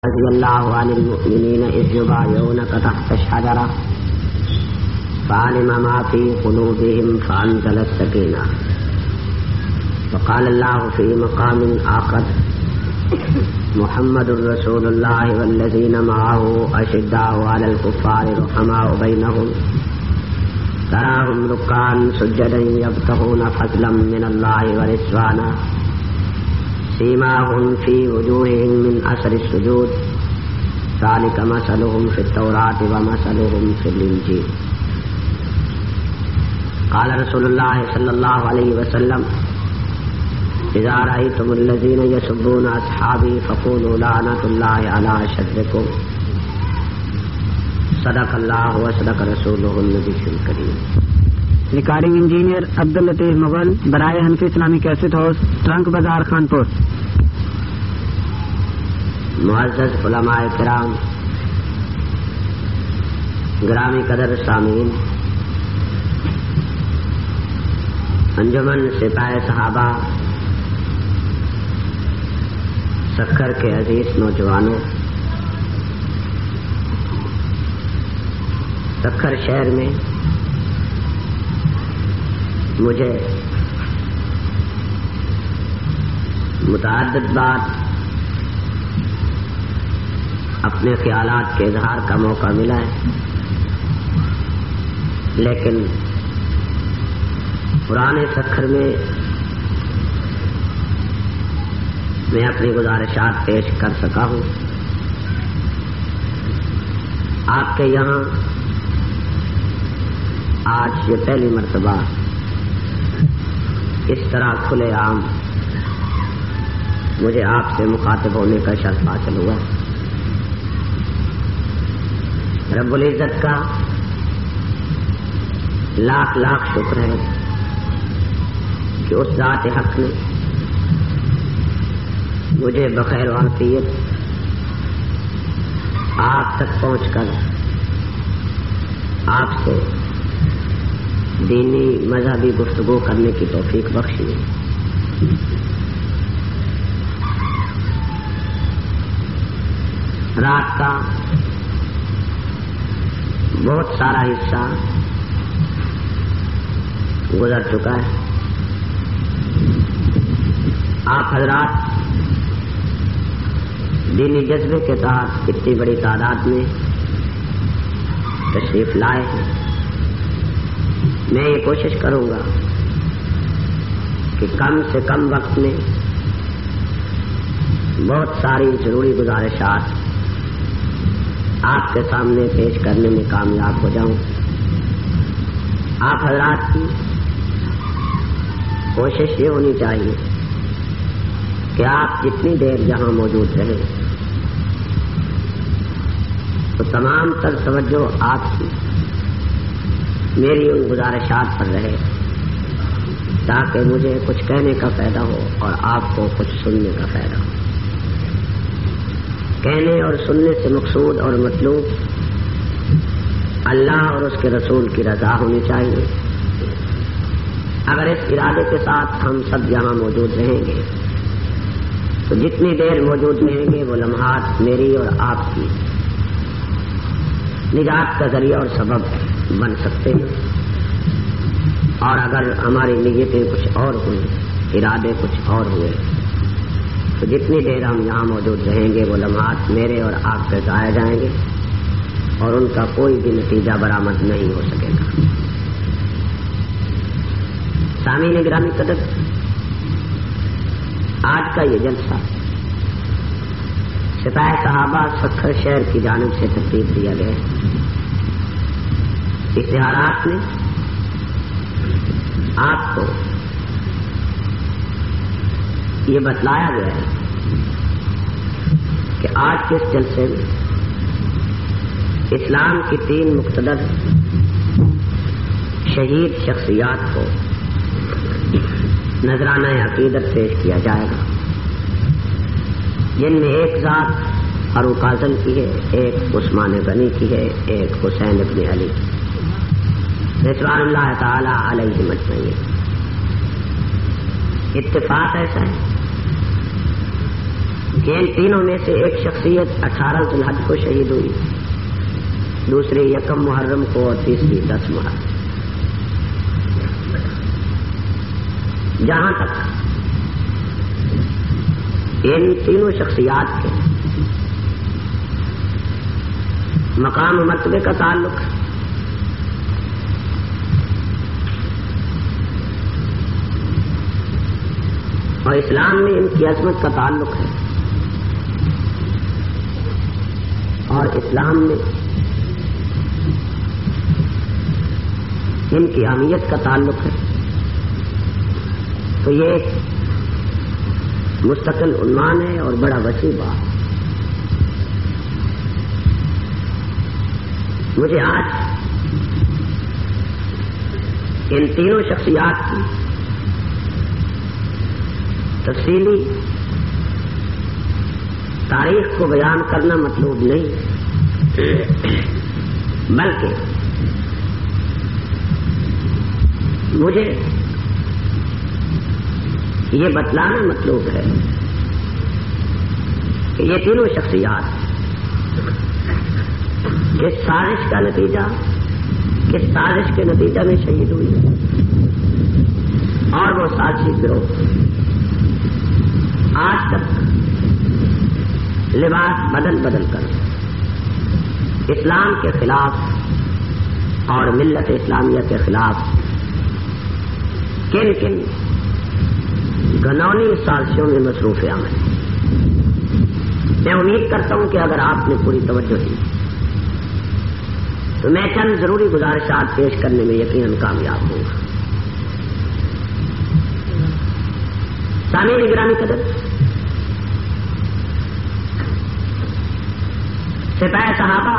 رضي الله عن المؤمنين إذ يبايعونك تحت الشجرة فعلم ما في قلوبهم فأنزل السكينة. وقال الله في مقام آخر محمد رسول الله والذين معه أشداء على الكفار رحماء بينهم تراهم ركعا سجدا يبتغون فضلا من الله ورضوانا سيماهم في وجوههم من أثر السجود ذلك مثلهم في التوراة ومثلهم في الإنجيل. قال رسول الله صلى الله عليه وسلم إذا رأيتم الذين يسبون أصحابي فقولوا لعنة الله على أشدكم. صدق الله وصدق رسوله النبي الكريم. ریکارڈنگ انجینئر عبداللطیف مغل برائے حنفی اسلامی کیسٹ ہاؤس ٹرنک بازار خانپور. معزز علماء کرام، گرامی قدر سامعین، انجمن سپاہی صحابہ، سکھر کے عزیز نوجوانوں، سکھر شہر میں مجھے متعدد بار اپنے خیالات کے اظہار کا موقع ملا ہے، لیکن پرانے سکھر میں میں اپنی گزارشات پیش کر سکا ہوں. آپ کے یہاں آج یہ پہلی مرتبہ اس طرح کھلے عام مجھے آپ سے مخاطب ہونے کا شرف حاصل ہوا. رب العزت کا لاکھ لاکھ شکر ہے کہ اس ذات حق نے مجھے بخیر و عافیت آپ تک پہنچ کر آپ سے دینی مذہبی گفتگو کرنے کی توفیق بخشی ہے. رات کا بہت سارا حصہ گزر چکا ہے. آپ حضرات دینی جذبے کے تحت اتنی بڑی تعداد میں تشریف لائے ہیں. میں یہ کوشش کروں گا کہ کم سے کم وقت میں بہت ساری ضروری گزارشات آپ کے سامنے پیش کرنے میں کامیاب ہو جاؤں. آپ حضرات کی کوشش یہ ہونی چاہیے کہ آپ جتنی دیر یہاں موجود رہیں تو تمام تر توجہ آپ کی میری ان گزارشات پر رہے تاکہ مجھے کچھ کہنے کا فائدہ ہو اور آپ کو کچھ سننے کا فائدہ ہو. کہنے اور سننے سے مقصود اور مطلوب اللہ اور اس کے رسول کی رضا ہونی چاہیے. اگر اس ارادے کے ساتھ ہم سب یہاں موجود رہیں گے تو جتنی دیر موجود رہیں گے وہ لمحات میری اور آپ کی نجات کا ذریعہ اور سبب بن سکتے ہیں. اور اگر ہماری نیتیں کچھ اور ہوئی، ارادے کچھ اور ہوئے تو جتنی دیر ہم یہاں موجود رہیں گے وہ لمحات میرے اور آپ پہ ضائع جائیں گے اور ان کا کوئی بھی نتیجہ برآمد نہیں ہو سکے گا. سامعین گرامی قدر، آج کا یہ جلسہ سپاہی صحابہ سکھر شہر کی جانب سے ترتیب دیا گیا ہے. اشتہارات میں آپ کو یہ بتلایا گیا ہے کہ آج کے اس جلسے میں اسلام کی 3 مقتدر شہید شخصیات کو نذرانہ عقیدت پیش کیا جائے گا، جن میں ایک ذات فاروق اعظم کی ہے، ایک عثمان غنی کی ہے، ایک حسین ابن علی رضوان اللہ تعالی علیہ اجمعین. اتفاق ایسا ہے کہ ان تینوں میں سے ایک شخصیت 18 ذوالحج کو شہید ہوئی، دوسری 1 محرم کو اور تیسری 10 محرم۔ جہاں تک ان تینوں شخصیات کے مقام و مرتبے کا تعلق ہے، اور اسلام میں ان کی عظمت کا تعلق ہے، اور اسلام میں ان کی اہمیت کا تعلق ہے، تو یہ ایک مستقل عنوان ہے اور بڑا وسیع بات۔ مجھے آج ان تینوں شخصیات کی تفصیلی تاریخ کو بیان کرنا مطلوب نہیں، بلکہ مجھے یہ بتلانا مطلوب ہے کہ یہ تینوں شخصیات کس سازش کا نتیجہ، کس سازش کے نتیجہ میں شہید ہوئی، اور وہ سازشی گروہ آج تک لباس بدل بدل کر اسلام کے خلاف اور ملت اسلامیہ کے خلاف کن کن گھنونی سازشوں میں مصروف عمل ہے۔ میں امید کرتا ہوں کہ اگر آپ نے پوری توجہ دی تو میں چند ضروری گزارشات پیش کرنے میں یقیناً کامیاب ہوں گا۔ سامعین گرامی قدر، سپاہ صحابہ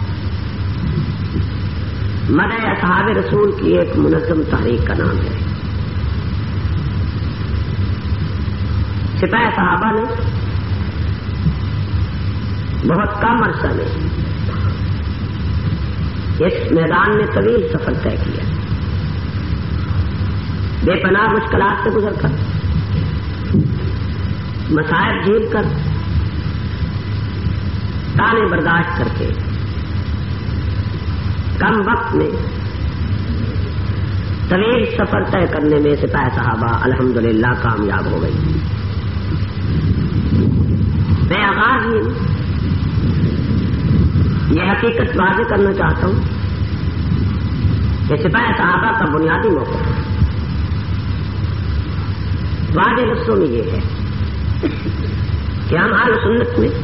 مدح اصحاب رسول کی ایک منظم تحریک کا نام ہے۔ سپاہ صحابہ نے بہت کم عرصہ میں اس میدان میں طویل سفر طے کیا، بے پناہ مشکلات سے گزر کر، مصائب جھیل کر، تانے برداشت کر کے کم وقت میں طویل سفر طے کرنے میں سپاہ صحابہ الحمدللہ کامیاب ہو گئی۔ میں آغاز میں یہ حقیقت واضح کرنا چاہتا ہوں کہ سپاہ صحابہ کا بنیادی موقف واضح لفظوں میں یہ ہے کہ ہم اہل سنت میں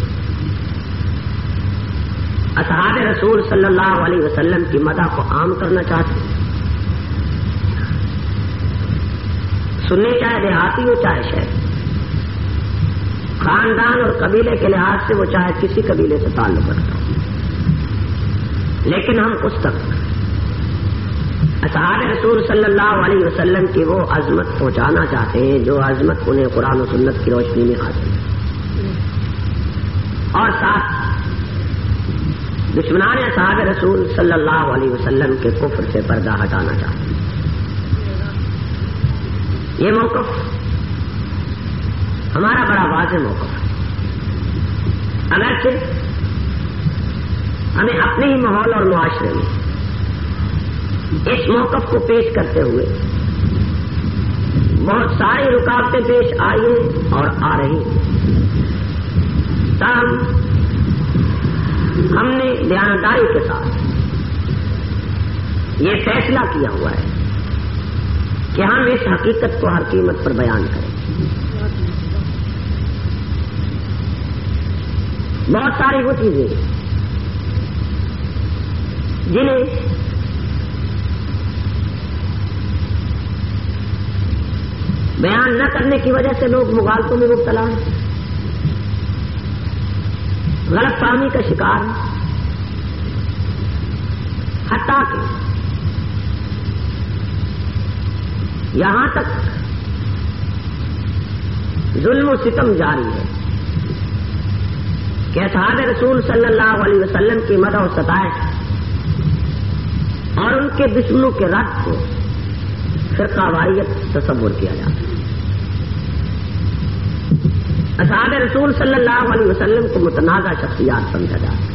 اصحاب رسول صلی اللہ علیہ وسلم کی مدح کو عام کرنا چاہتے ہیں، سنی چاہے دیہاتی ہو چاہے شہر، خاندان اور قبیلے کے لحاظ سے وہ چاہے کسی قبیلے سے تعلق رکھتا ہو، لیکن ہم اس تک اصحاب رسول صلی اللہ علیہ وسلم کی وہ عظمت پہنچانا چاہتے ہیں جو عظمت انہیں قرآن و سنت کی روشنی میں حاصل ہے، اور ساتھ دشمنان اصحاب رسول صلی اللہ علیہ وسلم کے کفر سے پردہ ہٹانا چاہتے ہیں۔ یہ موقف ہمارا بڑا واضح موقف ہے، اگرچہ ہمیں اپنے ہی ماحول اور معاشرے میں اس موقف کو پیش کرتے ہوئے بہت ساری رکاوٹیں پیش آئی ہیں اور آ رہی ہیں، تاہم ہم نے دیانتداری کے ساتھ یہ فیصلہ کیا ہوا ہے کہ ہم اس حقیقت کو ہر قیمت پر بیان کریں۔ بہت ساری وہ چیزیں جنہیں بیان نہ کرنے کی وجہ سے لوگ مغالطوں میں مبتلا ہیں، غلط فہمی کا شکار ہیں، حتیٰ کہ یہاں تک ظلم و ستم جاری ہے کہ اصحاب رسول صلی اللہ علیہ وسلم کی مدح و ستائش اور ان کے دشمنوں کے رد کو فرقہ واریت تصور کیا جاتا ہے۔ اصحاب رسول صلی اللہ علیہ وسلم کو متنازع شخصیات سمجھا جاتا ہے.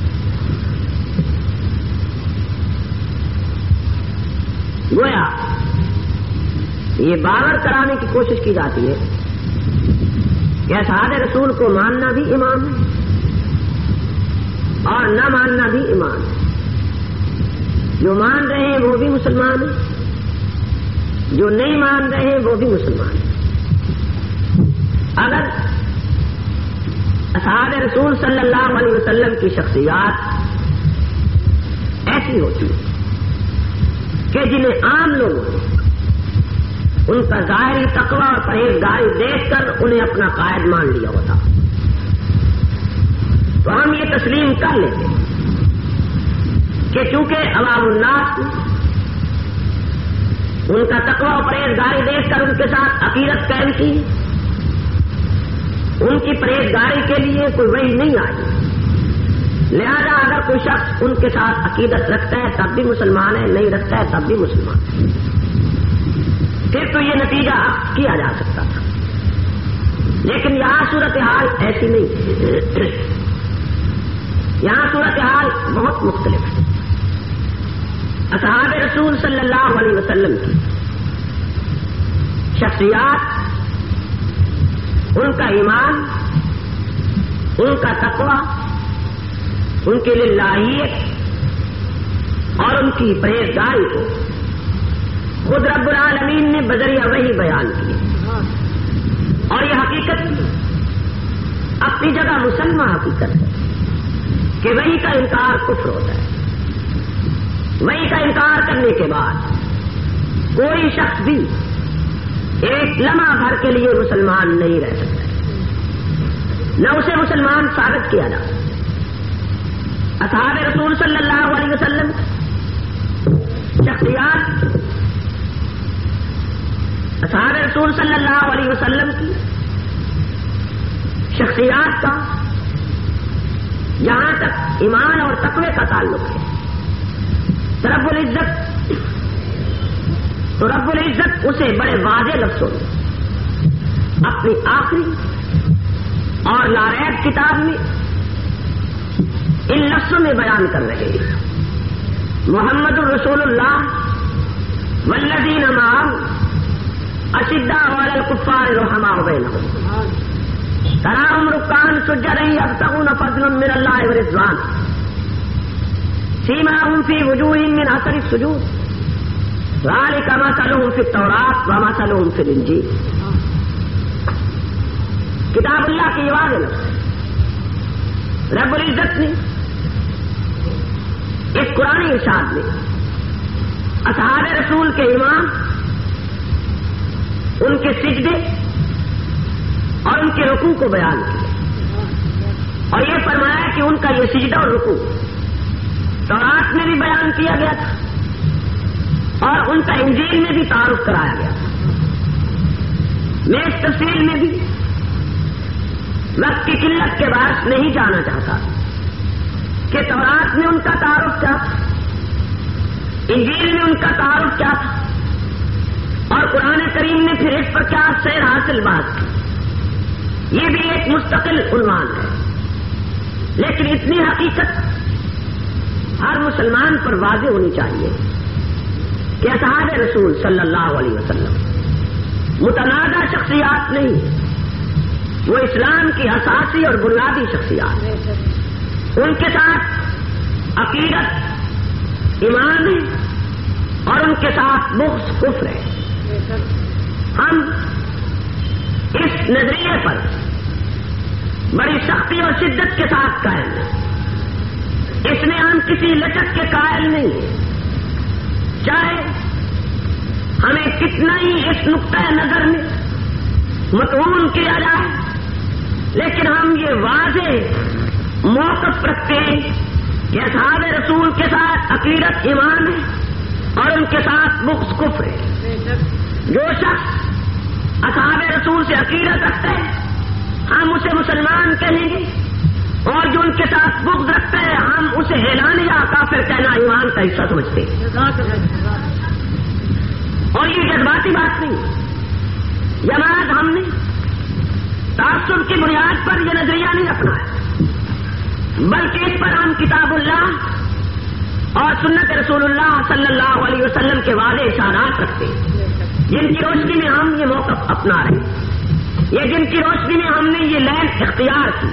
گویا یہ باور کرانے کی کوشش کی جاتی ہے کہ اصحاب رسول کو ماننا بھی ایمان ہے اور نہ ماننا بھی ایمان ہے. جو مان رہے ہیں وہ بھی مسلمان ہیں، جو نہیں مان رہے ہیں وہ بھی مسلمان ہیں. اگر اصحاب رسول صلی اللہ علیہ وسلم کی شخصیات ایسی ہوتی ہے کہ جنہیں عام لوگ ان کا ظاہری تقوی اور پرہیزگاری دیکھ کر انہیں اپنا قائد مان لیا ہوتا، تو ہم یہ تسلیم کر لیتے کہ چونکہ عوام الناس ان کا تقوی اور پرہیزگاری دیکھ کر ان کے ساتھ عقیدت قائم کی، ان کی پرہیزگاری کے لیے کوئی وحی نہیں آئی، لہذا اگر کوئی شخص ان کے ساتھ عقیدت رکھتا ہے تب بھی مسلمان ہے، نہیں رکھتا ہے تب بھی مسلمان ہے. پھر تو یہ نتیجہ کیا جا سکتا تھا، لیکن یہاں صورتحال ایسی نہیں. یہاں صورتحال بہت مختلف ہے. اصحاب رسول صلی اللہ علیہ وسلم کی شخصیات، ان کا ایمان، ان کا تقوی، ان کی للہیت اور ان کی پرہیزگاری کو خود رب العالمین نے بذریعہ وحی بیان کی، اور یہ حقیقت اپنی جگہ مسلمہ حقیقت ہے کہ وحی کا انکار کفر ہوتا ہے. وحی کا انکار کرنے کے بعد کوئی شخص بھی ایک لمحہ بھر کے لیے مسلمان نہیں رہ سکتا، نہ اسے مسلمان ثابت کیا جا سکتا. اصحاب رسول صلی اللہ علیہ وسلم شخصیات، اصحاب رسول صلی اللہ علیہ وسلم کی شخصیات کا جہاں تک ایمان اور تقوی کا تعلق ہے، رب العزت اسے بڑے واضح لفظوں میں اپنی آخری اور لاریب کتاب میں ان لفظوں میں بیان کر رہے ہیں: محمد الرسول اللہ والذین معہ اشداء علی الکفار رحماء بینہم تراہم رکعا سجدا یبتغون فضلا من اللہ ورضوانا سیماہم فی وجوہہم من اثر السجود ذالک مثلہم فی التوراۃ ومثلہم فی الانجیل. کتاب اللہ کی واضح لفظ رب العزت نے اس قرآن ارشاد میں اصحاب رسول کے ایمان، ان کے سجدے اور ان کے رکوع کو بیان کیا، اور یہ فرمایا کہ ان کا یہ سجدہ اور رکوع تورات میں بھی بیان کیا گیا تھا اور ان کا انجیل میں بھی تعارف کرایا گیا تھا. میں اس تفصیل میں بھی وقت کی قلت کے باعث نہیں جانا چاہتا کہ تورات میں ان کا تعارف کیا تھا، انجیل میں ان کا تعارف کیا تھا، اور قرآن کریم نے پھر اس پر کیا سیر حاصل بات کی. یہ بھی ایک مستقل عنوان ہے، لیکن اتنی حقیقت ہر مسلمان پر واضح ہونی چاہیے کہ اصحاب رسول صلی اللہ علیہ وسلم متنازع شخصیات نہیں، وہ اسلام کی اساسی اور بنیادی شخصیات ہیں. ان کے ساتھ عقیدت ایمان ہے اور ان کے ساتھ بغض کفر ہے. ہم اس نظریے پر بڑی سختی اور شدت کے ساتھ قائم ہیں. اس میں ہم کسی لچک کے قائل نہیں ہیں، چاہے ہمیں کتنا ہی اس نقطۂ نظر میں مطعون کیا جائے، لیکن ہم یہ واضح موقف رکھتے ہیں کہ اصحاب رسول کے ساتھ عقیدت ایمان ہے اور ان کے ساتھ بغض کفر ہے. جو شخص اصحاب رسول سے عقیدت رکھتا ہے ہم اسے مسلمان کہیں گے، اور جو ان کے ساتھ بغض رکھتا ہے ہم اسے اعلانیہ کافر کہنا ایمان کا حصہ سمجھتے ہیں. اور یہ جذباتی بات نہیں، جماعت ہم نے تعصب کی بنیاد پر یہ نظریہ نہیں رکھنا ہے، بلکہ اس پر ہم کتاب اللہ اور سنت رسول اللہ صلی اللہ علیہ وسلم کے واضح اشارات رکھتے ہیں، جن کی روشنی میں ہم یہ موقف اپنا رہے ہیں، یہ جن کی روشنی میں ہم نے یہ لین اختیار کی۔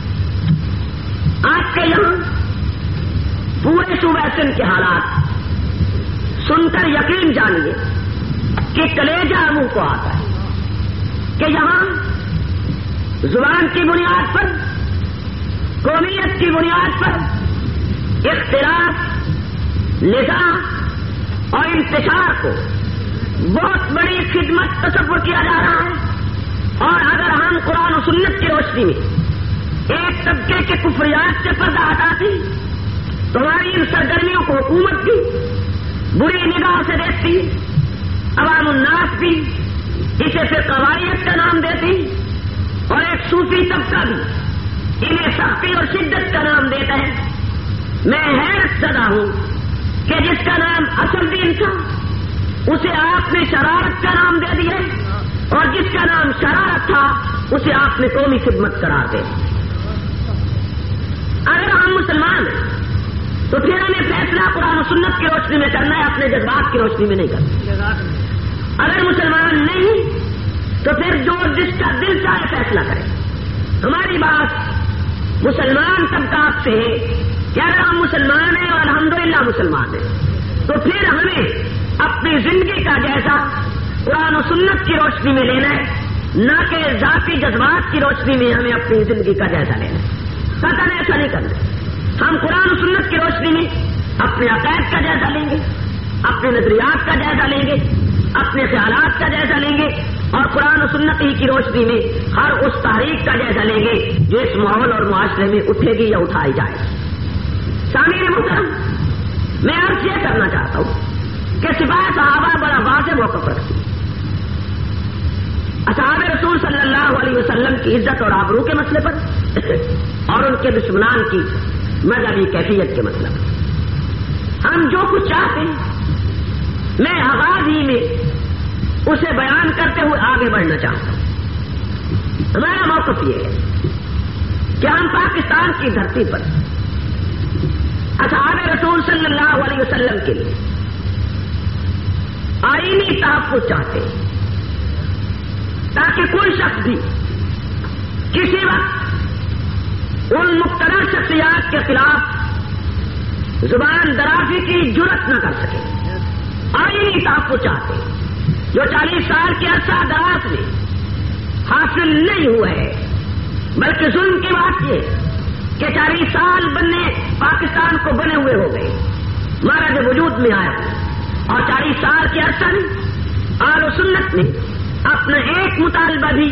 آج کے یہاں پورے صوبہ سندھ کے حالات سن کر یقین جانیے کہ کلیجہ منہ کو آتا ہے کہ یہاں زبان کی بنیاد پر، قومیت کی بنیاد پر اختلاف، نزاع اور انتشار کو بہت بڑی خدمت تصور کیا جا رہا ہے، اور اگر ہم قرآن و سنت کی روشنی میں ایک طبقے کے کفریات سے پردہ ہٹاتی تو ہماری ان سرگرمیوں کو حکومت بھی بری نگاہ سے دیکھتی، عوام الناس بھی اسے پھر قواعد کا نام دیتی، اور ایک صوفی طبقہ بھی انہیں سختی اور شدت کا نام دیتا ہے۔ میں حیرت زدہ ہوں کہ جس کا نام اصل دین تھا اسے آپ نے شرارت کا نام دے دیا، اور جس کا نام شرارت تھا اسے آپ نے قومی خدمت قرار دے۔ اگر ہم مسلمان ہیں تو پھر ہمیں فیصلہ قرآن و سنت کی روشنی میں کرنا ہے، اپنے جذبات کی روشنی میں نہیں کرنا۔ اگر مسلمان نہیں تو پھر جو جس کا دل چاہے فیصلہ کرے۔ ہماری بات مسلمان طبقات سے ہے کہ اگر ہم مسلمان ہیں اور الحمدللہ مسلمان ہیں تو پھر ہمیں اپنی زندگی کا جائزہ قرآن و سنت کی روشنی میں لینا ہے، نہ کہ ذاتی جذبات کی روشنی میں ہمیں اپنی زندگی کا جائزہ لینا ہے۔ قطعاً ایسا نہیں کرنا۔ ہم قرآن و سنت کی روشنی میں اپنے عقائد کا جائزہ لیں گے، اپنے نظریات کا جائزہ لیں گے، اپنے خیالات کا جائزہ لیں گے، اور قرآن و سنت ہی کی روشنی میں ہر اس تحریک کا جائزہ لیں گے جو اس ماحول اور معاشرے میں اٹھے گی یا اٹھائی جائے۔ سامعین محترم، میں عرض یہ کرنا چاہتا ہوں کہ سپاہ صحابہ بڑا واضح موقف رکھتی، اصحاب رسول صلی اللہ علیہ وسلم کی عزت اور آبرو کے مسئلے پر اور ان کے دشمنان کی مذہبی کیفیت کے مسئلے پر۔ ہم جو کچھ چاہتے ہیں میں آغاز ہی میں اسے بیان کرتے ہوئے آگے بڑھنا چاہتا ہوں۔ ہمارا موقف یہ ہے کہ ہم پاکستان کی دھرتی پر اصحاب رسول صلی اللہ علیہ وسلم کے لیے آئینی تحفظ چاہتے ہیں، تاکہ کوئی شخص بھی کسی وقت ان مقتدر شخصیات کے خلاف زبان درازی کی جرأت نہ کر سکے۔ آئینی تحفظ چاہتے ہیں جو 40 سال کے عرصہ دراز میں حاصل نہیں ہوا ہے، بلکہ ظلم کی بات یہ کہ 40 سال بننے پاکستان کو بنے ہوئے ہو گئے، ہمارا جو وجود میں آیا، اور 40 سال کے عرصہ میں اہل و سنت نے اپنا ایک مطالبہ بھی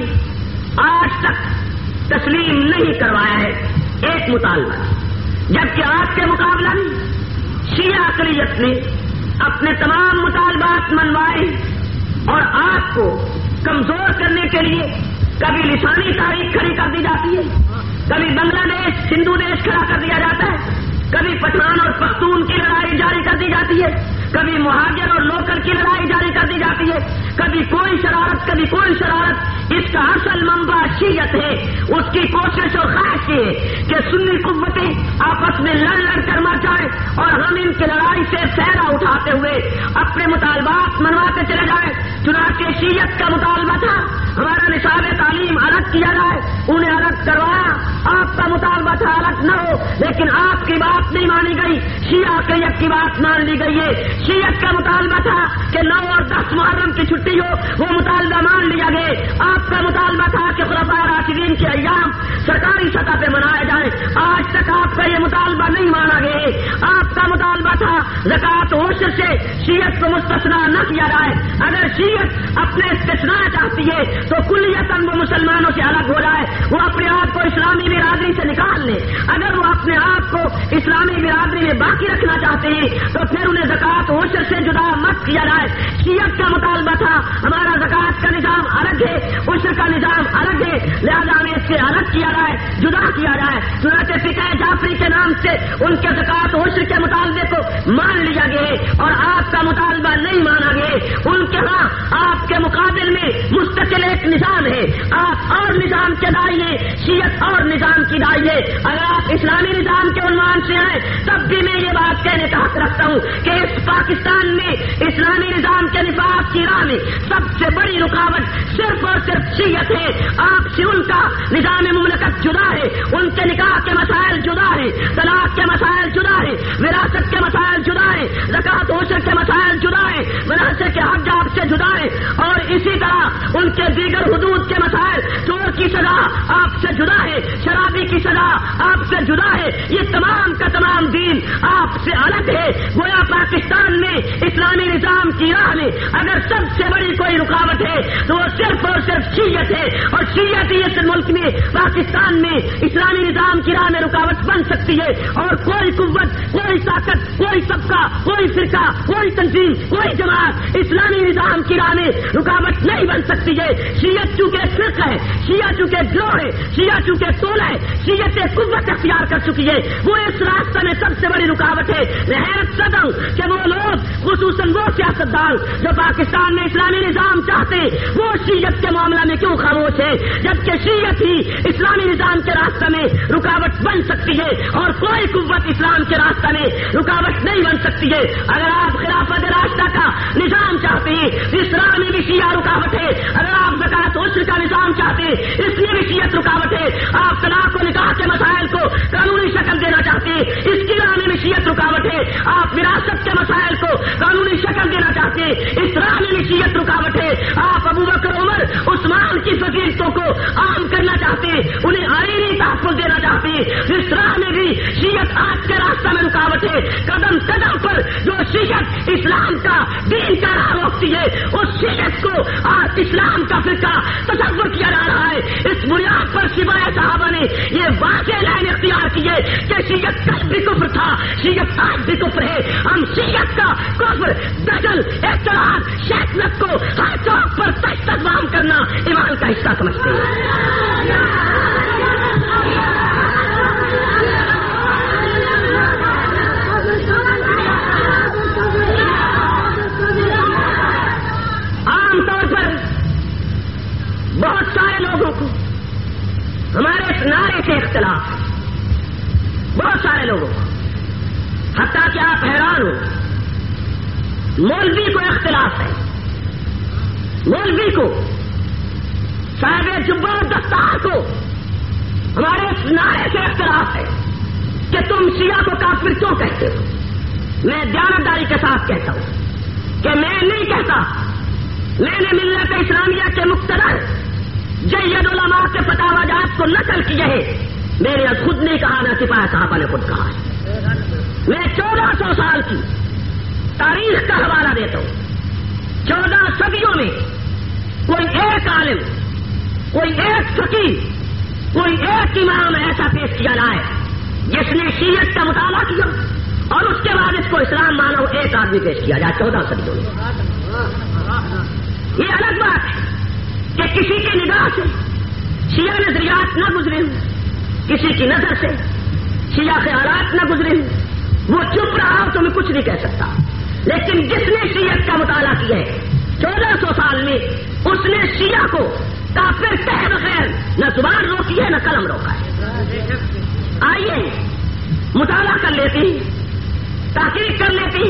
آج تک تسلیم نہیں کروایا ہے، ایک مطالبہ، جبکہ آج کے مقابلہ میں شیعہ اقلیت نے اپنے تمام مطالبات منوائے، اور آپ کو کمزور کرنے کے لیے کبھی لسانی تاریخ کھڑی کر دی جاتی ہے، کبھی بنگلہ دیش ہندو دیش کھڑا کر دیا جاتا ہے، کبھی پٹھان اور پختون کی لڑائی جاری کر دی جاتی ہے، کبھی مہاجر اور لوکل کی لڑائی جاری کر دی جاتی ہے، کبھی کوئی شرارت کبھی کوئی شرارت۔ اس کا اصل منبع شیعت ہے، اس کی کوشش اور خواہش یہ ہے کہ سنی قوتیں آپس میں لڑ لڑ کر مر جائیں، اور ہم ان کی لڑائی سے فائدہ اٹھاتے ہوئے اپنے مطالبات منواتے چلے جائیں۔ چنانچہ شیعت کا مطالبہ تھا ہمارا نصاب تعلیم الگ کیا جائے، انہیں الگ کروایا۔ آپ کا مطالبہ تھا الگ نہ ہو، لیکن آپ کی بات نہیں مانی گئی، شیعہ اقلیت کی بات مان لی گئی ہے۔ شیعت کا مطالبہ تھا کہ 9 اور 10 محرم کی چھٹی ہو، وہ مطالبہ مان لیا گیا۔ آپ کا مطالبہ تھا کہ خلفاء راشدین کے ایام سرکاری سطح پہ منائے جائیں، آج تک آپ کا یہ مطالبہ نہیں مانا گیا۔ آپ کا مطالبہ تھا زکوٰۃ و عشر سے شیعت کو مستثنیٰ نہ کیا جائے، اگر شیعت اپنے استثناء چاہتی ہے تو کلیتاً وہ مسلمانوں سے الگ ہو جائے، وہ اپنے آپ کو اسلامی برادری سے نکال لے۔ اگر وہ اپنے آپ کو اسلامی برادری میں باقی رکھنا چاہتے ہیں تو پھر انہیں زکوٰۃ و عشر سے جدا مت کیا جائے۔ شیعت کا مطالبہ تھا ہمارا زکوٰۃ کا نظام الگ ہے، عشر کا نظام الگ ہے، لہذا ہمیں اس سے الگ کیا جائے، جدا کیا جائے۔ چنانچہ فقہ جعفری کے نام سے ان کے زکوٰۃ و عشر کے مطالبے کو مان لیا گیا، اور آپ کا مطالبہ نہیں مانا گیا۔ ان کے ہاں آپ کے مقابل میں مستقل ایک نظام ہے. آپ اور نظام کے دائیں، شیعت اور نظام کی دائیں. اگر آپ اسلامی نظام کے عنوان سے ہیں تب بھی میں یہ بات کہنے کا حق رکھتا ہوں کہ اس پاکستان میں اسلامی نظام کے نفاذ کی راہ میں سب سے بڑی رکاوٹ صرف اور صرف شیعت ہے. آپ سے ان کا نظام مملکت جدا ہے، ان کے نکاح کے مسائل جدا ہے، طلاق کے مسائل جدا ہے، وراثت کے مسائل جدا ہے، زکات و عشر کے مسائل جدا ہے، وراثت کے حق آپ سے جدا ہے، اور اسی طرح ان کے دیگر حدود کے مسائل، چور کی سزا آپ سے جدا ہے، شرابی کی سزا آپ سے جدا ہے. یہ تمام کا تمام دین آپ سے الگ ہے. گویا پاکستان میں اسلامی نظام کی راہ میں اگر سب سے بڑی کوئی رکاوٹ ہے تو وہ صرف اور صرف شیعت ہے، اور شیعت ہی اس ملک میں پاکستان میں اسلامی نظام کی راہ میں رکاوٹ بن سکتی ہے. اور کوئی قوت، کوئی طاقت، کوئی طبقہ، کوئی فرقہ، کوئی تنظیم، کوئی جماعت اسلامی نظام کی راہ میں رکاوٹ نہیں بن سکتی ہے. شیعت چونکہ فرقہ ہے، شیعہ چونکہ گروہ ہے، شیعہ چونکہ ٹولہ ہے، شیعت قوت اختیار کر چکی ہے. وہ اس راستہ میں سب سے بڑی رکاوٹ ہے. میں حیرت زدہ ہوں کہ وہ لوگ، خصوصاً وہ سیاستدان جو پاکستان میں اسلامی نظام چاہتے ہیں، وہ شیعت کے معاملہ میں کیوں خاموش ہے، جبکہ شیعت ہی اسلامی نظام کے راستہ میں رکاوٹ بن سکتی ہے اور کوئی قوت اسلام کے راستہ میں رکاوٹ نہیں بن سکتی ہے. اگر آپ خلافت راستہ کا نظام چاہتے ہیں اس راہ میں بھی شیعہ رکاوٹ ہے. اگر آپ زکات و عشر کا نظام چاہتے ہیں اس میں بھی شیعت رکاوٹ ہے. آپ طلاق و نکاح کے مسائل کو قانونی شکل دینا چاہتے ہیں اس کی راہ میں بھی شیعت رکاوٹ ہے. آپ وراثت کے مسائل کو قانونی شکل دینا چاہتے ہیں اس راہ میں بھی شیعت رکاوٹ ہے. آپ ابو بکر، عمر، عثمان کی فضیلتوں کو عام کرنا چاہتے ہیں، انہیں آئینی تحفظ دینا چاہتے ہیں، اس راہ میں بھی شیعت آج کے راستہ میں رکاوٹ ہے. قدم قدم پر جو شیعت اسلام کا دین کا راہ روکتی ہے اس شیعت کو آج اسلام کا فرقہ تصور کیا جا رہا ہے. اس بنیاد پر سپاہی صحابہ نے یہ واضح لائن اختیار کی ہے کہ شیعت کل بھی کفر تھا، شیعت آج بھی کفر ہے. ہم شیعت کا کفر، دجل، اختلاف، شیطنت کو ہر چوک پر تشدد کرنا ایمان کا حصہ سمجھتے ہیں. عام طور پر بہت سارے لوگوں کو ہمارے اس نعرے سے اختلاف ہے، بہت سارے لوگوں کو، حتیٰ کہ آپ حیران ہو، مولوی کو اختلاف ہے. مولوی کو، صاحب جبہ و دستار کو ہمارے اس نعرے سے اختلاف ہے کہ تم شیعہ کو کافر کیوں کہتے ہو. میں دیانتداری کے ساتھ کہتا ہوں کہ میں نہیں کہتا. میں نے ملت اسلامیہ کے مقتدر جید علماء کے فتاوی جات کو نقل کیے ہیں. میں نے خود نہیں کہا، نہ سپاہی صحابہ نے خود کہا ہے. میں 1400 سال کی تاریخ کا حوالہ دیتا ہوں. 14 صدیوں میں کوئی ایک عالم، کوئی ایک فقیہ، کوئی ایک امام ایسا پیش کیا جائے جس نے شیعت کا مطالعہ کیا اور اس کے بعد اس کو اسلام مانا ہو ایک آدمی پیش کیا جائے 14 صدیوں میں. یہ الگ بات ہے کہ کسی کی نگاہ سے شیعہ نظریات نہ گزرے ہوں، کسی کی نظر سے شیعہ خیالات نہ گزرے ہوں، وہ چپ رہا ہو تو میں کچھ نہیں کہہ سکتا. لیکن جس نے شیعت کا مطالعہ کیا ہے 1400 سال میں، اس نے شیعہ کو کافر کہے بغیر نہ زبان روکی ہے نہ قلم روکا ہے. آئیے مطالعہ کر لیتی، تحقیق کر لیتی.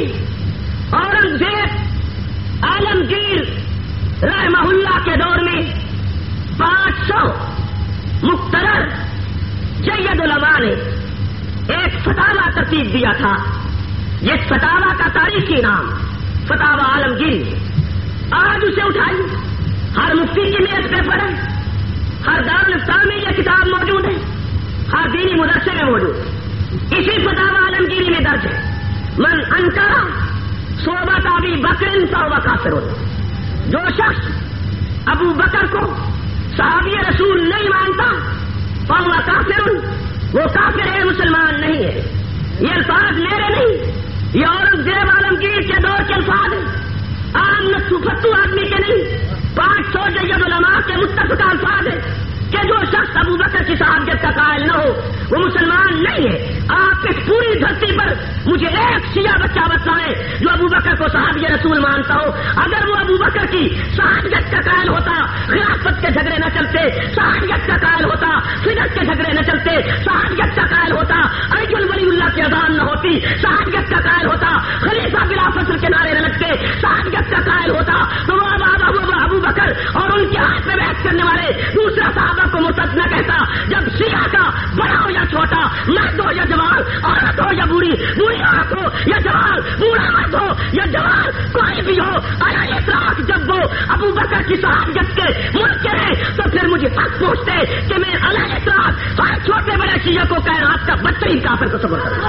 اورنگزیب عالمگیر رحمہ اللہ کے دور میں 500 مقتدر جید علماء نے ایک فتاوی ترتیب دیا تھا، جس فتاوی کا تاریخی نام فتاوی عالمگیر. آج اسے اٹھائی، ہر مفتی کی میز پہ پڑے، ہر دارالفتہ میں یہ کتاب موجود ہے، ہر دینی مدرسے میں موجود ہے. اسی فتاوی عالمگیری میں درج ہے من انکر صحبت ابی بکر فہو کافر. جو شخص ابو بکر کو صحابی رسول نہیں مانتا فہو کافر، وہ کافر ہے، مسلمان نہیں ہے. یہ الفاظ میرے نہیں، یہ اورنگزیب عالمگیر کے دور کے الفاظ ہیں، عام نسو فتو آدمی کے نہیں. 500 جید علماء کے متفقہ الفاظ ہیں کہ جو شخص ابو بکر کی صحابیت کا قائل نہ ہو وہ مسلمان نہیں ہے. آپ اس پوری دھرتی پر مجھے ایک شیعہ بچہ بتلائے جو ابو بکر کو صحابی رسول مانتا ہو. اگر وہ ابو بکر کی صحابیت کا قائل ہوتا خلافت کے جھگڑے نہ چلتے, صحابیت کا قائل ہوتا فدق کے جھگڑے نہ چلتے, صحابیت کا قائل ہوتا ارجن ولی اللہ کی اذان نہ ہوتی, صحابیت کا قائل ہوتا خلیفہ بلا فصل کے نعرے نہ لگتے, صحابیت کا قائل ہوتا تو وہ ابو بکر اور ان کے ہاتھ میں بیعت کرنے والے دوسرا صحابہ کو مرتد نہ کہتا. جب شیعہ کا بڑا ہو یا چھوٹا, مرد ہو یا جوان, عورت ہو یا بوڑھی عورت ہو یا جوان, بوڑھا مرد ہو یا جوان, کوئی بھی ہو, علیہ اطلاق جب وہ ابو بکر کی صحابیت کے منکر ہیں تو پھر مجھے حق پوچھتے کہ میں علیہ اطلاق ہر چھوٹے بڑے شیعہ کو کائنات کا بدترین کافر کو صبر کروں.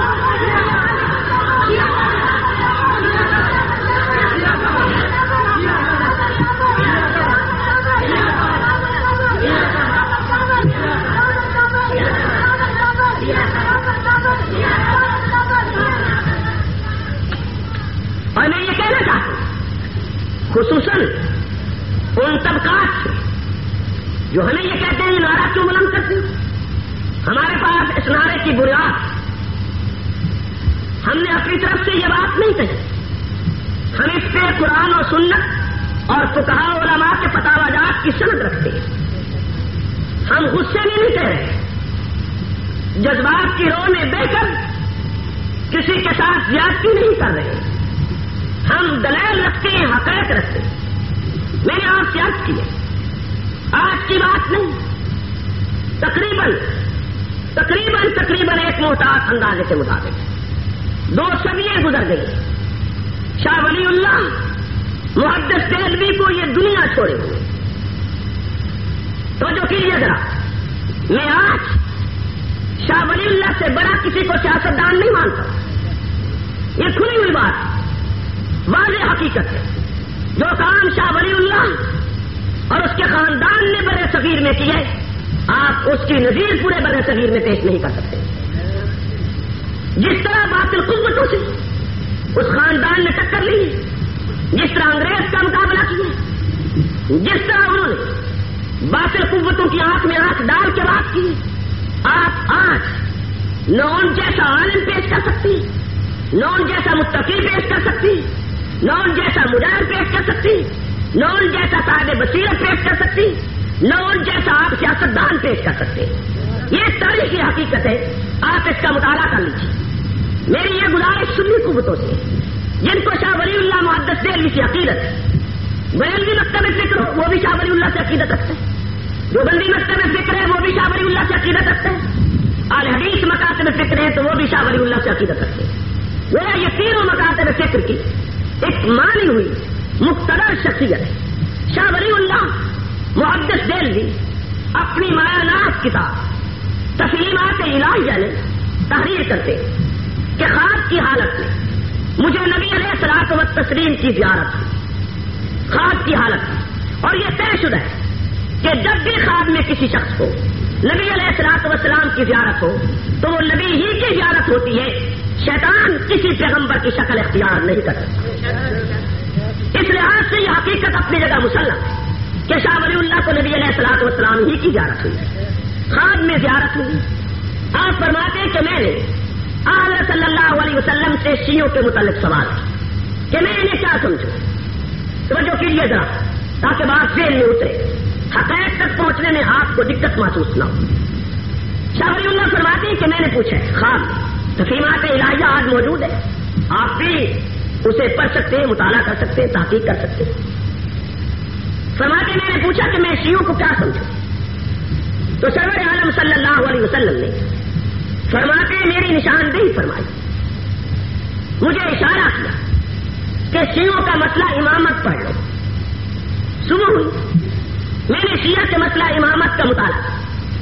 اور میں یہ کہنا چاہتا ہوں خصوصاً ان طبقات سے جو ہمیں یہ کہتے ہیں نعرہ کیوں بلند کرتے ہیں. ہمارے پاس اس نعرے کی بنیاد, ہم نے اپنی طرف سے یہ بات نہیں کہی, ہم اس پہ قرآن و سنت اور فقہاء علماء کے فتاوی جات کی سند رکھتے ہیں. ہم غصے میں نہیں کہہ رہے, جذبات کی رو میں بہ کر کسی کے ساتھ زیادتی نہیں کر رہے, ہم دلائل رکھتے ہیں, حقائق رکھتے ہیں. میں نے آپ سے عرض کی ہے, آج کی بات نہیں, تقریباً ایک محتاط اندازے کے مطابق 2 صدیاں گزر گئی. شاہ ولی اللہ محدث دہلوی کو یہ دنیا چھوڑے ہوئے. تو جو کیجیے ذرا, میں آج شاہ ولی اللہ سے بڑا کسی کو سیاستدان نہیں مانتا. یہ کھلی ہوئی بات, واضح حقیقت ہے. جو کام شاہ ولی اللہ اور اس کے خاندان نے بڑے صغیر میں کیے, آپ اس کی نظیر پورے بڑے صغیر میں پیش نہیں کر سکتے. جس طرح باطل قوتوں سے اس خاندان نے ٹکر لی, جس طرح انگریز کا مقابلہ کیا, جس طرح انہوں نے باطل قوتوں کی آنکھ میں آنکھ ڈال کے بات کی, آپ آج نہ ان جیسا عالم پیش کر سکتی, نہ ان جیسا متقی پیش کر سکتی, نہ ان جیسا مجاہد پیش کر سکتی, نہ ان جیسا صاحب بصیرت پیش کر سکتی, نہ ان جیسا آپ سیاستدان پیش کر سکتے. یہ تاریخی حقیقت ہے, آپ اس کا مطالعہ کر لیجیے. میری یہ گزارش سنی قوتوں سے جن کو شاہ ولی اللہ محدث دہلوی کی عقیدت ہے, بریلوی مکتب فکر ہو وہ بھی شاہ ولی اللہ سے عقیدت رکھتے ہیں, جو بندی مکتب فکر ہے وہ بھی شاہ ولی اللہ سے عقیدت رکھتے ہیں, اور حدیث مکاتب فکر ہے تو وہ بھی شاہ ولی اللہ سے عقیدت رکھتے ہیں. وہ یہ تینوں مکاتب فکر کی ایک مانی ہوئی مقتدر شخصیت ہے. شاہ ولی اللہ محدث دہلوی اپنی مایانات کتاب تسلیمات الہیہ نے تحریر کرتے کہ خواب کی حالت میں مجھے نبی علیہ الصلوۃ والتسلیم کی زیارت ہوئی, خواب کی حالت میں, اور یہ طے شدہ ہے کہ جب بھی خواب میں کسی شخص کو نبی علیہ الصلوۃ والسلام کی زیارت ہو تو وہ نبی ہی کی زیارت ہوتی ہے, شیطان کسی پیغمبر کی شکل اختیار نہیں کر سکتا. اس لحاظ سے یہ حقیقت اپنی جگہ مسلم ہے کہ شاہ ولی اللہ کو نبی علیہ الصلوۃ والسلام ہی کی زیارت ہوئی, خواب میں زیارت ہوئی. آپ فرماتے ہیں کہ میں نے آقا صلی اللہ علیہ وسلم سے شیعوں کے متعلق سوال کہ میں انہیں کیا سمجھوں. توجہ کیجیے ذرا تاکہ بات ذہن میں اترے, حقائق تک پہنچنے میں آپ کو دقت محسوس نہ ہو. شاہ ولی اللہ فرماتے ہیں کہ میں نے پوچھا خواب تسلیمات الہیہ آج موجود ہے, آپ بھی اسے پڑھ سکتے ہیں, مطالعہ کر سکتے ہیں, تحقیق کر سکتے ہیں. فرماتے میں نے پوچھا کہ میں شیعوں کو کیا سمجھوں, تو سرور عالم صلی اللہ علیہ وسلم نے فرماتے میری نشاندہی فرمائی, مجھے اشارہ کیا کہ شیعوں کا مسئلہ امامت پڑھ لو. صبح ہوئی, میں نے شیعہ کے مسئلہ امامت کا مطالعہ کیا.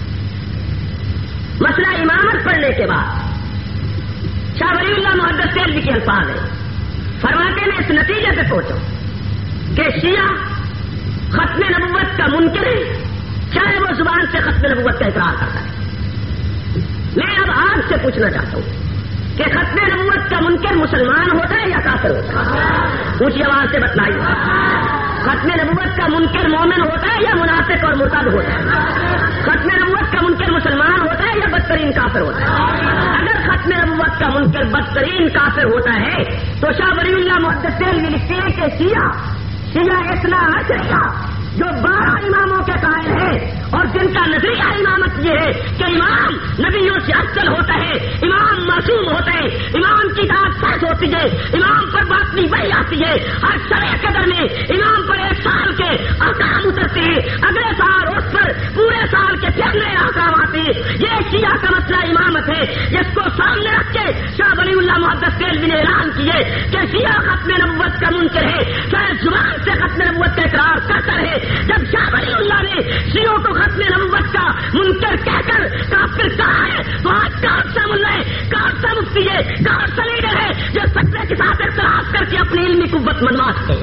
مسئلہ امامت پڑھنے کے بعد شاہ ولی اللہ محدث دہلوی کے الفاظ ہیں, فرماتے میں اس نتیجے پہ پہنچا کہ شیعہ ختم نبوت کا منکر ہے, چاہے وہ زبان سے ختم نبوت کا اقرار کرتا ہے. میں اب آپ سے پوچھنا چاہتا ہوں کہ ختم نبوت کا منکر مسلمان ہوتا ہے یا کافر ہوتا ہے؟ اونچی آواز سے بتلائیے. ختم نبوت کا منکر مومن ہوتا ہے یا منافق اور مرتد ہوتا ہے؟ ختم نبوت کا منکر مسلمان ہوتا ہے یا بدترین کافر ہوتا ہے؟ اگر ختم نبوت نبوت کا منکر بدترین کافر ہوتا ہے تو شاہ ولی اللہ محدث دہلوی لکھتے ہیں کہ شیعہ اتنا عشرہ جو 12 اماموں کے قائل ہیں اور جن کا نظریہ امامت یہ ہے کہ امام نبیوں سے افضل ہوتا ہے، امام معصوم ہوتا ہے، امام کی ذات سچ ہوتی ہے، امام پر باطنی وحی آتی ہے، ہر شرع قدر میں امام پر 1 سال کے احکام اترتے ہیں، اگلے سال اس پر پورے سال کے پھر نئے احکام آتے ہیں۔ یہ شیعہ کا مسئلہ امامت ہے جس کو سامنے رکھ کے شاہ ولی اللہ محدث دہلوی نے اعلان کیے کہ شیعہ ختم نبوت کا منکر ہے، چاہے زبان سے ختم نبوت کا اقرار کرتا رہے۔ جب شاہ ولی اللہ نے شیعوں کو ختم نبوت کا منکر کہہ کر کافر کہا ہے تو آج کون سا ملا ہے، کون سا مفتی ہے، کون سا لیڈر ہے جو فتوے کے ساتھ اختلاف کر کے اپنی علمی قوت منوا سکے؟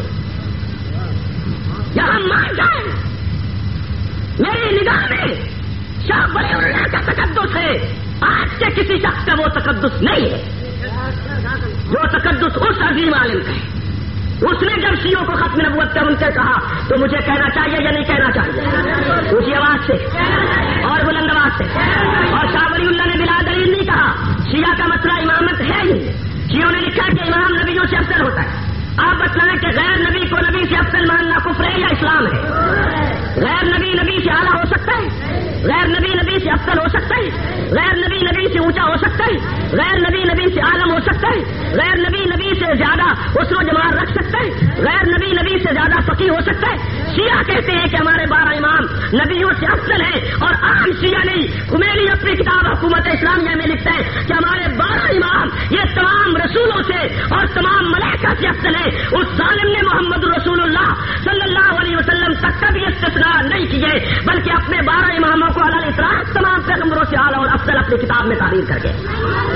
یا ہم مان جائیں میری نگاہ میں شاہ ولی اللہ کا تقدس ہے، آج کے کسی شخص کا وہ تقدس نہیں ہے۔ وہ تقدس اس عظیم عالم کا ہے۔ اس نے جب شیعوں کو ختم نبوت کا منکر کہا تو مجھے کہنا چاہیے یا نہیں کہنا چاہیے؟ اونچی آواز سے اور بلند آواز سے۔ اور شاہ ولی اللہ نے بلا دلیل نہیں کہا شیعہ کا مسئلہ امامت ہے ہی۔ شیعوں نے لکھا کہ امام نبیوں سے افضل ہوتا ہے۔ آپ بتلائیں کہ غیر نبی کو نبی سے افضل ماننا کفر ہے یا اسلام ہے؟ غیر نبی نبی سے اعلیٰ ہو سکتا ہے؟ غیر نبی نبی سے افضل ہو سکتا ہے؟ غیر نبی نبی سے اونچا ہو سکتا ہے؟ غیر نبی نبی سے عالم ہو سکتا ہے؟ غیر نبی نبی سے زیادہ اسر و جمال رکھ سکتا ہے؟ غیر نبی نبی سے زیادہ فقیہ ہو سکتا ہے؟ شیعہ کہتے ہیں کہ ہمارے 12 امام نبیوں سے افضل ہیں، اور عام شیعہ نہیں، خمینی اپنی کتاب حکومت اسلامیہ میں لکھتا ہے کہ ہمارے 12 امام یہ تمام رسولوں سے اور تمام ملائکہ سے افضل ہیں۔ اس ظالم نے محمد رسول اللہ صلی اللہ علیہ وسلم تک کا بھی استثناء نہیں کیے، بلکہ اپنے 12 اماموں کو علی الاطلاق تمام پیغمبروں سے اعلیٰ اور افضل اپنی کتاب میں تعبیر کر گئے۔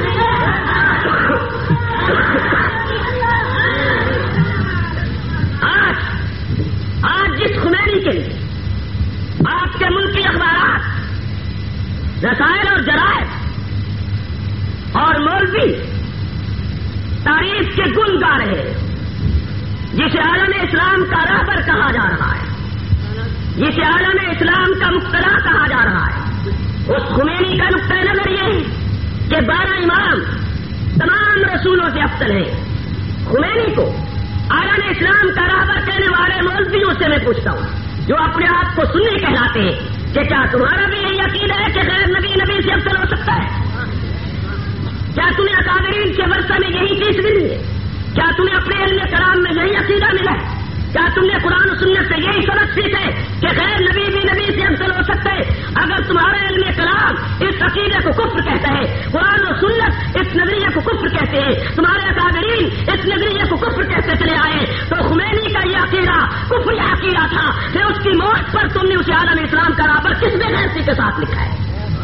آج جس خمینی کے لیے آپ کے ملک کی اخبارات، رسائل اور جرائد اور مولوی تعریف کے گن گا رہے ہیں، جسے عالم اسلام کا راہبر کہا جا رہا ہے، جسے عالم اسلام کا مقتدا کہا جا رہا ہے، اس خمینی کا نقطۂ نظر یہ ہے کہ 12 امام تمام رسولوں سے افضل ہیں۔ خمینی کو عالم اسلام کا راہبر کہنے والے مولویوں سے میں پوچھتا ہوں جو اپنے آپ کو سنی کہلاتے ہیں کہ کیا تمہارا بھی یہی عقیدہ ہے کہ غیر نبی نبی سے افضل ہو سکتا ہے؟ کیا تمہیں اکابرین کے ورثہ میں یہی چیز ملی ہے؟ کیا تمہیں اپنے علم کلام میں یہی عقیدہ ملا ہے؟ کیا تم نے قرآن و سنت سے یہی سبق سیکھا ہے کہ غیر نبی بھی نبی سے افضل ہو سکتا ہے؟ اگر تمہارا علم کلام اس عقیدے کو کفر کہتا ہے، قرآن و سنت اس نظریے کو کفر کہتے ہیں، تمہارے اکابرین اس نظریے کو کفر کہتے چلے آئے، تو خمینی کا یہ عقیدہ کفری عقیدہ تھا، پھر اس کی موت پر تم نے اسے عالم اسلام کا راہبر کس نے غیرتی کے ساتھ لکھا ہے؟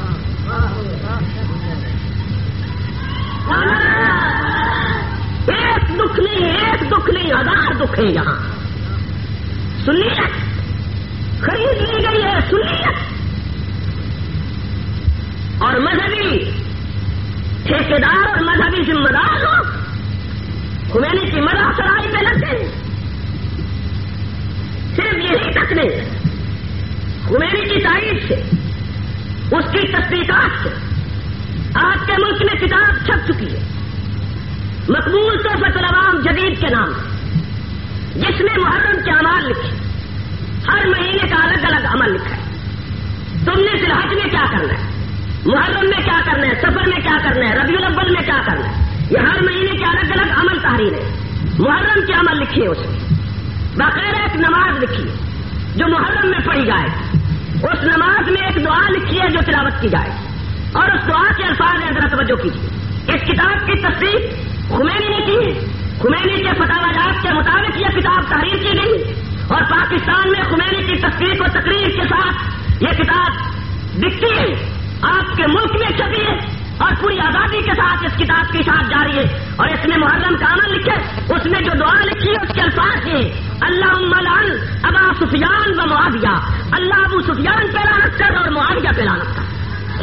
ایک دکھ نہیں 1000 دکھ ہیں یہاں۔ سنیت خرید لی گئی ہے، سنیت اور مذہبی ٹھیکیدار اور مذہبی ذمہ دار لوگ خمینی کی مدح سرائی پہ لگتے ہیں۔ صرف یہی تک نہیں، خمینی کی تاریخ سے، اس کی تصدیقات سے آج کے ملک میں کتاب چھپ چکی ہے مقبول تحفۃ العوام جدید کے نام، جس میں محرم کے اعمال لکھے، ہر مہینے کا الگ الگ عمل لکھا ہے۔ تم نے ذی الحج میں کیا کرنا ہے، محرم میں کیا کرنا ہے، سفر میں کیا کرنا ہے، ربیع الاول میں کیا کرنا ہے، یہ ہر مہینے کے الگ الگ عمل تحریر ہے۔ محرم کے عمل لکھیے، اس میں باقاعدہ ایک نماز لکھی ہے جو محرم میں پڑھی جائے، اس نماز میں ایک دعا لکھی ہے جو تلاوت کی جائے، اور اس دعا کے الفاظ ذرا توجہ کیجیے۔ اس کتاب کی تصدیق خمینی نے کی ہے، خمینی کے فتاوی جات کے مطابق یہ کتاب تحریر کی گئی، اور پاکستان میں خمینی کی تصدیق و تقریر کے ساتھ یہ کتاب بکتی ہے، آپ کے ملک میں چھپی ہے، اور پوری آزادی کے ساتھ اس کتاب کی اشاعت جاری ہے۔ اور اس میں محرم کا عمل لکھے، اس میں جو دعا لکھی ہے اس کے الفاظ ہیں اللہم لعن ابا سفیان و معاویہ، اللہ ابو سفیان پہ لعنت کر اور معاویہ پہ لعنت کر۔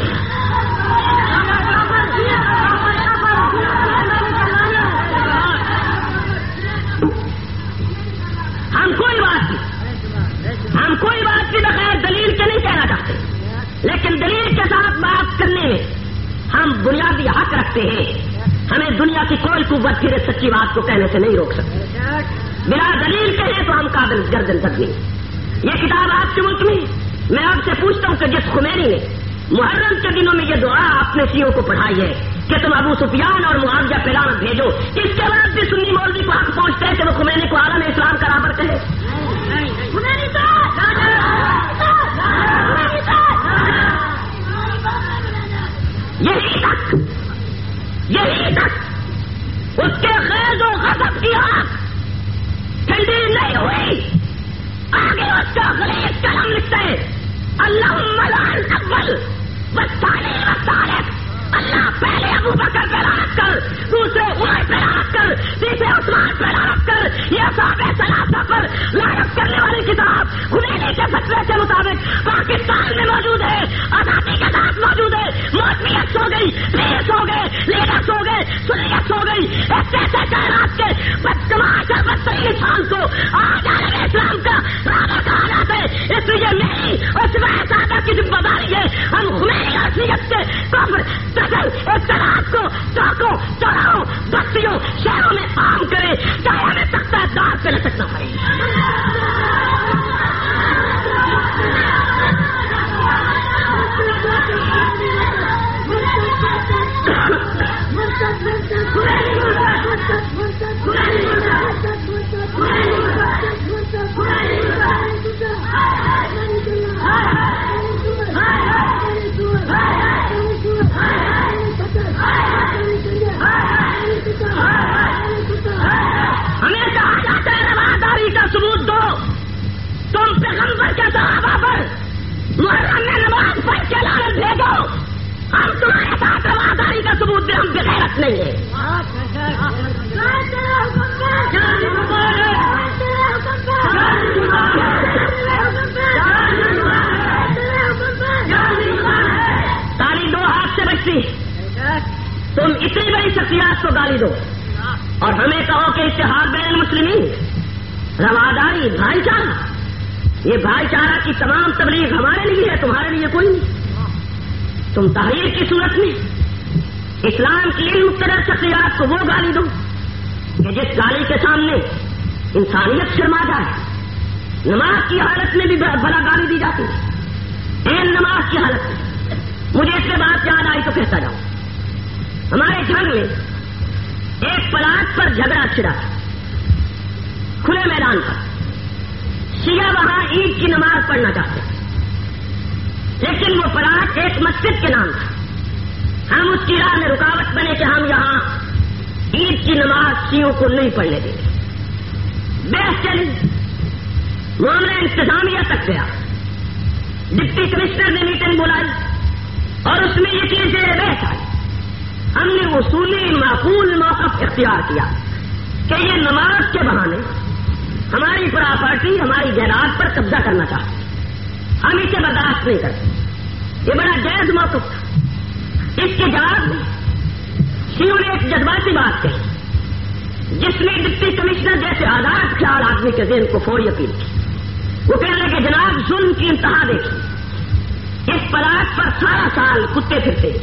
ہم کوئی بات بھی بغیر دلیل کے نہیں کہنا چاہتے، لیکن دلیل کے ساتھ بات کرنے میں ہم بنیادی حق رکھتے ہیں۔ ہمیں دنیا کی کوئی قوت پھر سچی بات کو کہنے سے نہیں روک سکتی. بلا دلیل کہیں تو ہم قابل گردن تک نہیں. یہ کتاب آپ کے ملک میں میں آپ سے پوچھتا ہوں کہ جس خمینی نے محرم کے دنوں میں یہ دعا اپنے سیوں کو پڑھائی ہے کہ تم ابو سفیان اور معاویہ پہ لعنت بھیجو، اس کے بعد بھی سنی مولوی کو حق پہنچتے ہیں کہ وہ خمینی کو عالم اسلام کا رابر کہے. یہی تک اس کے خیز و غضب کی آنکھ ٹھنڈی نہیں ہوئی. آگے اس کا غلیظ کلام لکھتا ہے اللہم لعن اول والثانی والثالث. اللہ پہلے ابو بکر پہ لعنت کر، دوسرے عمر پہ لعنت کر، تیسرے عثمان پہ لعنت کر. یہ صحابہ ثلاثہ پر لعنت کرنے والی کتاب خمینی کے فتوے کے مطابق پاکستان میں موجود ہے، آزادی کے ساتھ موجود ہے. موتمیت ہو گئی، پیس ہو گئے، لیڈرس ہو گئے، سنیت ہو گئی. ایسے کائنات کے بدتماش اور بدترین انسان کو آج عالم اسلام کا رابع کہا جاتا ہے. اس لیے میری اور سوائے سادہ کی ذمہ داری ہے ہم خمینی حیثیت کے کفر قتل اختلاف کو چوکوں چوراہوں بستیوں شہروں میں عام کرے، چاہے ہمیں تختہ دار پہ لٹکنا پڑے. ہمیں کہا جاتا ہے رواداری کا ثبوت دو. تم پیغمبر کے صحابہ پر محرم میں نماز پڑھ کے لعنت بھیجو، ہم تمہارے ساتھ رواداری کا ثبوت دیں. ہم بغیرت نہیں ہیں. تالی دو ہاتھ سے بچتی. تم اتنی بڑی شخصیات کو گالی دو اور ہمیں کہو کہ اتحاد بین المسلمین، رواداری، بھائی چارہ. یہ بھائی چارہ کی تمام تبلیغ ہمارے لیے ہے، تمہارے لیے کوئی نہیں. تم تحریر کی صورت میں اسلام کی ان مقتدر شخصیات کو وہ گالی دو کہ جس گالی کے سامنے انسانیت شرما جائے. نماز کی حالت میں بھی بھلا گالی دی جاتی ہے. این نماز کی حالت میں مجھے اس کے بعد یاد آئی تو کہتا جاؤں. ہمارے جنگ میں ایک پلاٹ پر جھگڑا چھڑا کھلے میدان پر. شیعہ وہاں عید کی نماز پڑھنا چاہتے ہیں، لیکن وہ پلاٹ ایک مسجد کے نام تھا. ہم اس کی راہ میں رکاوٹ بنے کہ ہم یہاں عید کی نماز شیعوں کو نہیں پڑھنے دیں گے. بحث چلی، معاملہ انتظامیہ تک گیا. ڈپٹی کمشنر نے میٹنگ بلائی اور اس میں یہ چیزیں بحث آئی. ہم نے اصولی معقول موقف اختیار کیا کہ یہ نماز کے بہانے ہماری پراپرٹی، ہماری جائیداد پر قبضہ کرنا چاہتے ہیں. ہم اسے برداشت نہیں کرتے. یہ بڑا جائز موقف تھا. اس کے جواب میں شیعوں نے ایک جذباتی بات کہی جس میں ڈپٹی کمشنر جیسے آزاد خیال آدمی کے ذہن کو فوری اپیل کی. وہ کہنے لگے جناب ظلم کی انتہا دیکھیے. اس پلاٹ پر سارا سال کتے پھرتے،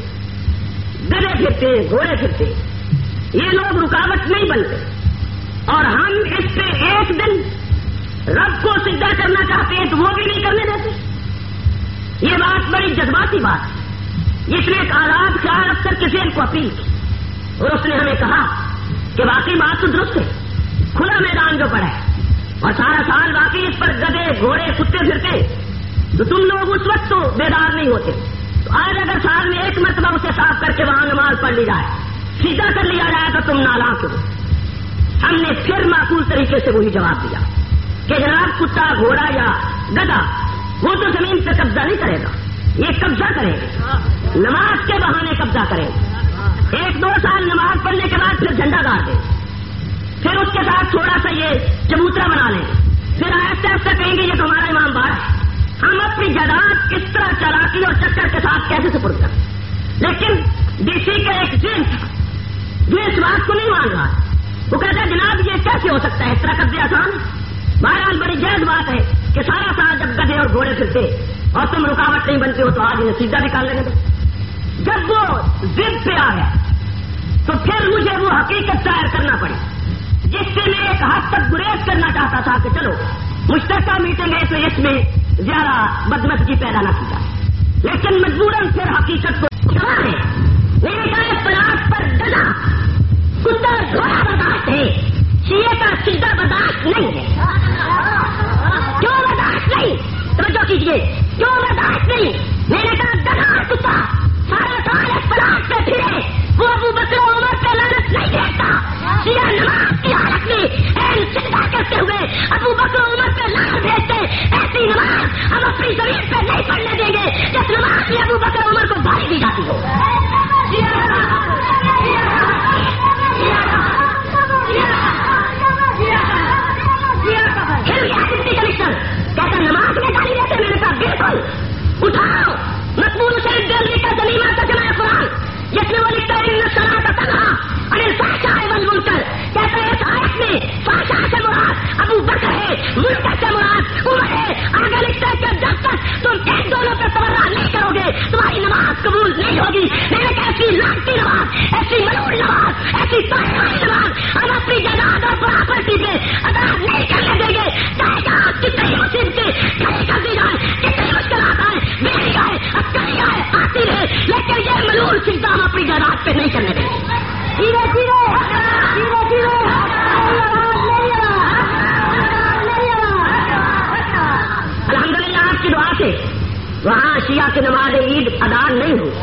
گدے پھرتے، گھوڑے پھرتے. یہ لوگ رکاوٹ نہیں بنتے اور ہم اس پہ ایک دن رب کو سجدہ کرنا چاہتے ہیں تو وہ بھی نہیں کرنے دیتے. یہ بات بڑی جذباتی بات ہے. اس نے ایک آزاد خیال افسر کے ذہن کو اپیل کی اور اس نے ہمیں کہا کہ واقعی بات تو درست ہے. کھلا میدان جو پڑا ہے اور سارا سال واقعی اس پر گدے گھوڑے کتے پھرتے تو تم لوگ اس وقت تو بیدار نہیں ہوتے. تو آج اگر سال میں ایک مرتبہ اسے صاف کر کے وہاں نماز پڑھ لی جائے، سیدھا کر لیا جائے تو تم نالاں ہو. ہم نے پھر معقول طریقے سے وہی جواب دیا کہ جناب کتا گھوڑا یا گدھا وہ تو زمین پہ قبضہ نہیں کرے گا، یہ قبضہ کرے گا، نماز کے بہانے قبضہ کرے گا. 1-2 سال نماز پڑھنے کے بعد پھر جھنڈا گاڑ دیں، پھر اس کے ساتھ تھوڑا سا یہ چبوترا بنا لیں، پھر آہستہ آہستہ کہیں گے یہ تو ہمارا امام بار ہے. ہم اپنی جائیداد کس طرح چالاکی اور چکر کے ساتھ کیسے سپرد کریں. لیکن ڈی سی کا ایک ذہن تھا جو اس بات کو نہیں مان رہا. وہ کہتا ہے جناب یہ کیسے ہو سکتا ہے، اس طرح قبضے آسان. بہرحال بڑی جائز بات ہے کہ سارا سال جب گدھے اور گھوڑے پھرتے اور تم رکاوٹ نہیں بنتے ہو تو آج انہیں سیدھا نکال لیں گے. جب وہ ضد پہ آ گیا تو پھر مجھے وہ حقیقت ظاہر کرنا پڑی جس سے میں ایک حد تک گریز کرنا چاہتا تھا کہ چلو مشترکہ میٹنگ ہے تو اس میں زیادہ بدمزگی پیدا نہ کی جائے، لیکن مجبوراً پھر حقیقت کو ہے میرے کہے پلاٹ پر ڈلا کتا گھوڑا برداشت ہے، شیعہ کا سجدہ برداشت نہیں ہے۔ کیوں برداشت نہیں؟ توجہ کیجیے، کیوں برداشت نہیں؟ میں نے کہا ڈلا کتا سارا سال اس پلاٹ پہ پھرے، وہ ابو بکر عمر پہ لعنت نہیں دیتا، شیعہ نماز کی حالت میں اہل سجدہ کرتے ہوئے ابو بکر عمر پہ لعنت بھیجتے، ایسی نماز ہم اپنی زمین پہ نہیں پڑھنے دیں گے جس نماز میں ابو بکر عمر کو گالی دی جاتی ہو۔ کمشنر کہتا نماز میں گالی دیتے، میں نے کہا بالکل اٹھاؤ مقبول حسین دہلوی کا زمینہ ترجمہ قرآن جس میں وہ لکھتا ہے ان الصلاۃ تنہی عن الفحشاء والمنکر، کہتا ہے اس آیت میں فحشاء سے مراد ابو بکر ہے، منکر سے مراد عمر ہے، آگے لکھتا ہے کہ جب تک تم ایک دونوں پہ تورا نہیں کرو گے تمہاری نماز قبول نہیں ہوگی۔ میں نے کہا ایسی لانتی نماز، ایسی ملعون نماز، ایسی طاہرانہ نماز ہم اپنی جائیداد اور پراپرٹی پہ ادا نہیں کرنے دیں گے، چاہے جہاں کتنی مصیبتیں کھڑی کر دی جائیں، کتنی مشکلات آئیں، بیڑی آئے، اکڑی آئے، آتی رہے، لیکن یہ ملعون سجدہ ہم اپنی جائیداد پہ نہیں کرنے دیں گے۔ دھیرے دھیرے دھیرے دھیرے الحمدللہ آپ کی دعا سے وہاں شیعہ کی نماز عید ادا نہیں ہوئی۔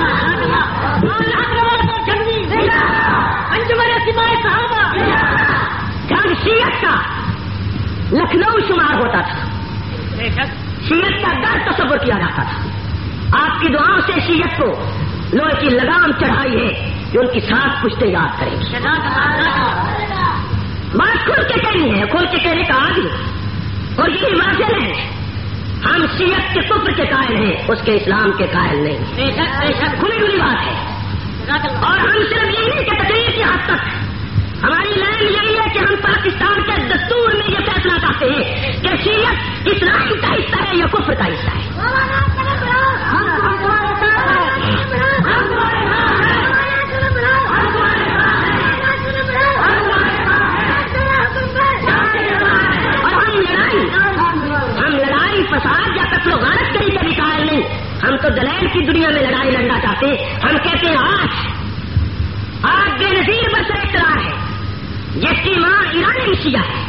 جنگ شیعت کا لکھنؤ شمار ہوتا تھا، شیعت کا ڈر تصور کیا جاتا تھا۔ آپ کی دعاؤں سے شیعت کو لوہے کی لگام چڑھائی ہے کہ ان کی سات پشتیں یاد کریں گی۔ بات کھل کے کہنی ہے، کھل کے کہنے کا عادی اور یہی واضح ہے ہم شیعت کے کفر کے قائل ہیں، اس کے اسلام کے قائل نہیں، کھلی کھلی بات ہے۔ اور ہم صرف یہی کہ تقریر کی حد تک ہماری لائن یہی ہے کہ ہم پاکستان کے دستور میں یہ فیصلہ کرتے ہیں کہ شیعت اسلام کا حصہ ہے یا کفر کا حصہ ہے۔ ہم لڑائی فساد یا قتل و غارت کے لیے قائل نہیں، ہم تو دلیل کی دنیا میں لڑائی لڑنا چاہتے ہیں۔ ہم کہتے ہیں آج بے نظیر برسر اقتدار ہے جس کی ماں ایرانی شیعہ ہے،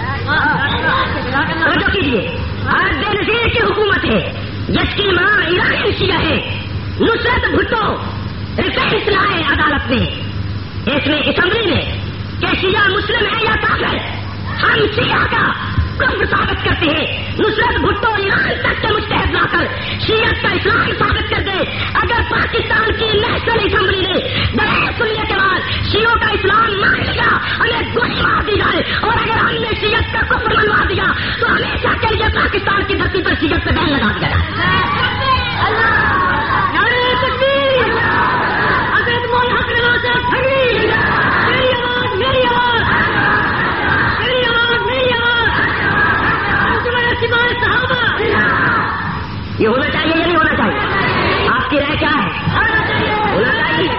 توجہ کیجیے، آج بے نظیر کی حکومت ہے جس کی ماں ایرانی شیعہ ہے، نصرت بھٹو ریفرنس لائے عدالت میں اس میں اسمبلی میں کہ شیعہ مسلم ہے یا کافر، ہم شیعہ کا کفر ثابت کرتے ہیں۔ نصرت بھٹو ایران تک کے مجتہد لا کر شیعت کا اسلام ثابت کر دے، اگر پاکستان کی نیشنل اسمبلی نے دلیل سننے کے بعد شیعوں کا اسلام مان لیا، ہمیں گولی مار دی جائے، اور اگر ہم نے شیعت کا کفر منوا دیا تو ہمیشہ کے لیے پاکستان کی دھرتی پر شیعت پہ بین لگا دیا جائے۔ یہ ہونا چاہیے یا نہیں ہونا چاہیے؟ آپ کی رائے کیا ہے؟ ہونا چاہیے۔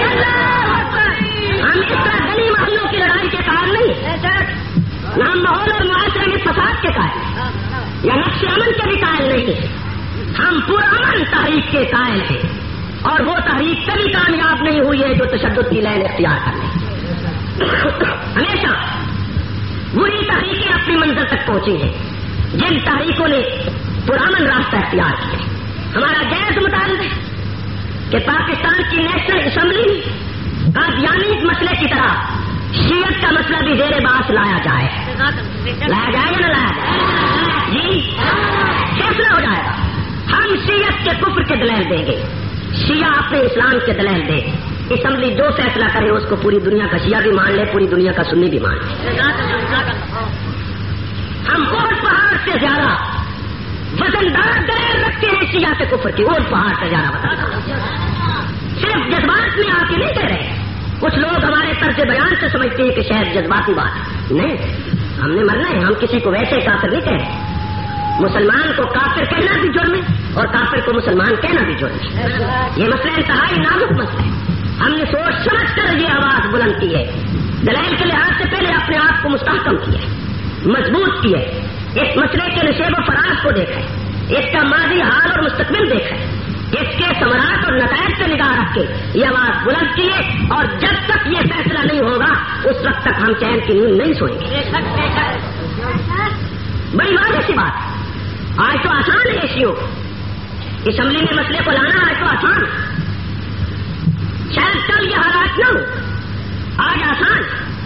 ہم اس طرح گلی محلوں کی لڑائی کے قائل نہیں، نہ ہم ماحول اور معاشرے میں فساد کے قائل یا نقش امن کے بھی قائل نہیں، ہم پرامن تحریک کے قائل ہیں، اور وہ تحریک کبھی کامیاب نہیں ہوئی ہے جو تشدد کی لائن اختیار کر لے۔ ہمیشہ وہی تحریکیں اپنی منزل تک پہنچی ہیں جن تحریکوں نے پرامن راستہ اختیار کیا۔ ہمارا جائز مطالبہ ہے کہ پاکستان کی نیشنل اسمبلی قادیانی مسئلے کی طرح شیعت کا مسئلہ بھی زیر باس لایا جائے۔ لایا جائے یا نہ لایا جائے؟ جی فیصلہ ہو جائے گا۔ ہم شیعت کے کفر کے دلیل دیں گے، شیعہ اپنے اسلام کے دلیل دے، اسمبلی جو فیصلہ کرے اس کو پوری دنیا کا شیعہ بھی مان لے، پوری دنیا کا سنی بھی مان لے۔ ہم اور پہاڑ سے زیادہ وزندار دلیل رکھتے ہیں شیعہ کے کفر کی، اور پہاڑ سے زیادہ وزندار۔ صرف جذبات میں آ کے نہیں کہہ رہے، کچھ لوگ ہمارے طرز بیان سے سمجھتے ہیں کہ شاید جذباتی بات نہیں، ہم نے مرنا ہے، ہم کسی کو ویسے کافر نہیں کہہ رہے۔ مسلمان کو کافر کہنا بھی جرم ہے اور کافر کو مسلمان کہنا بھی جرم ہے۔ یہ مسئلہ انتہائی نازک مسئلہ ہے، ہم نے سوچ سمجھ کر یہ آواز بلند کی ہے. دلائل کے لحاظ سے پہلے اپنے آپ کو مستحکم کیا ہے, مضبوط کیا ہے, اس مسئلے کے نشیب و فراز کو دیکھا ہے, اس کا ماضی حال اور مستقبل دیکھا ہے, اس کے ثمرات اور نتائج سے نگاہ رکھ کے یہ آواز بلند کی ہے. اور جب تک یہ فیصلہ نہیں ہوگا اس وقت تک ہم چین کی نیند نہیں سوئیں گے. بڑی واضح سی بات. آج تو آسان ہے ایشیوں اسمبلی میں مسئلے کو لانا, آج تو آسان. شاید کل یہ حالات نہ ہو, آج آسان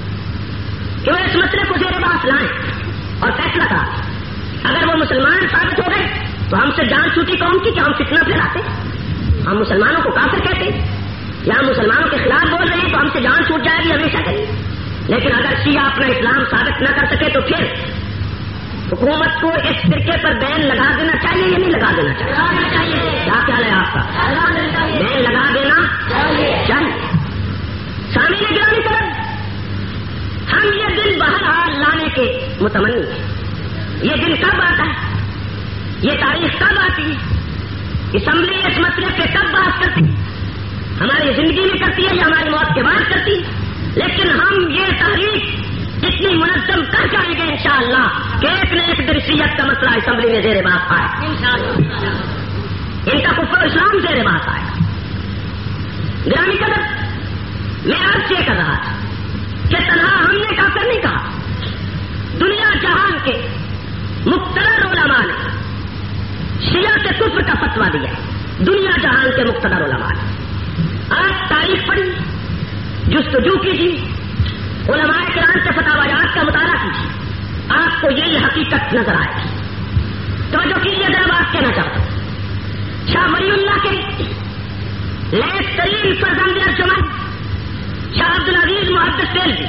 کہ وہ اس مسئلے کو زیر باس لائیں اور فیصلہ کریں. اگر وہ مسلمان ثابت ہو گئے تو ہم سے جان چھوٹی قوم کی کہ ہم فتنہ پھیلاتے, ہم مسلمانوں کو کافر کہتے, یا ہم مسلمانوں کے خلاف بول رہے ہیں تو ہم سے جان چھوٹ جائے گی ہمیشہ کے لیے. لیکن اگر شیعہ اپنا اسلام ثابت نہ کر سکے تو پھر حکومت کو اس فرقے پر بین لگا دینا چاہیے یا نہیں لگا دینا چاہیے؟ کیا خیال ہے آپ کا؟ بین لگا دینا چاہیے. سامعین گرامی طرف, ہم یہ دن بہرحال لانے کے متمنی ہیں. یہ دن کب آتا ہے, یہ تاریخ کب آتی ہے, اسمبلی اس مسئلے پہ کب بات کرتی ہے, ہماری زندگی میں کرتی ہے یا ہماری موت کے بعد کرتی ہے. لیکن ہم یہ تحریک اتنی منظم کر جائیں گے انشاءاللہ کہ ایک نہ ایک درسیت کا مسئلہ اسمبلی میں زیر بات آئے, ان کا کفر اسلام زیر بات آئے. گرامی قدر, میں عرض یہ کر رہا تھا کہ تنہا ہم نے کافر نہیں کہا, دنیا جہان کے مقتدر علماء نے شیعہ سے کفر کا فتویٰ دیا ہے. دنیا جہان کے مقتدر علماء نے. آپ تاریخ پڑھی, جستجو کیجیے, علماء کرام کے فتاویات کا مطالعہ کیجیے, آپ کو یہی حقیقت نظر آئے گی. توجہ کیجیے, ذرا بات کہنا چاہتا ہوں. شاہ ولی اللہ کے لیس ترین فرزند ارجمند شاہ عبدالعزیز محدث دہلوی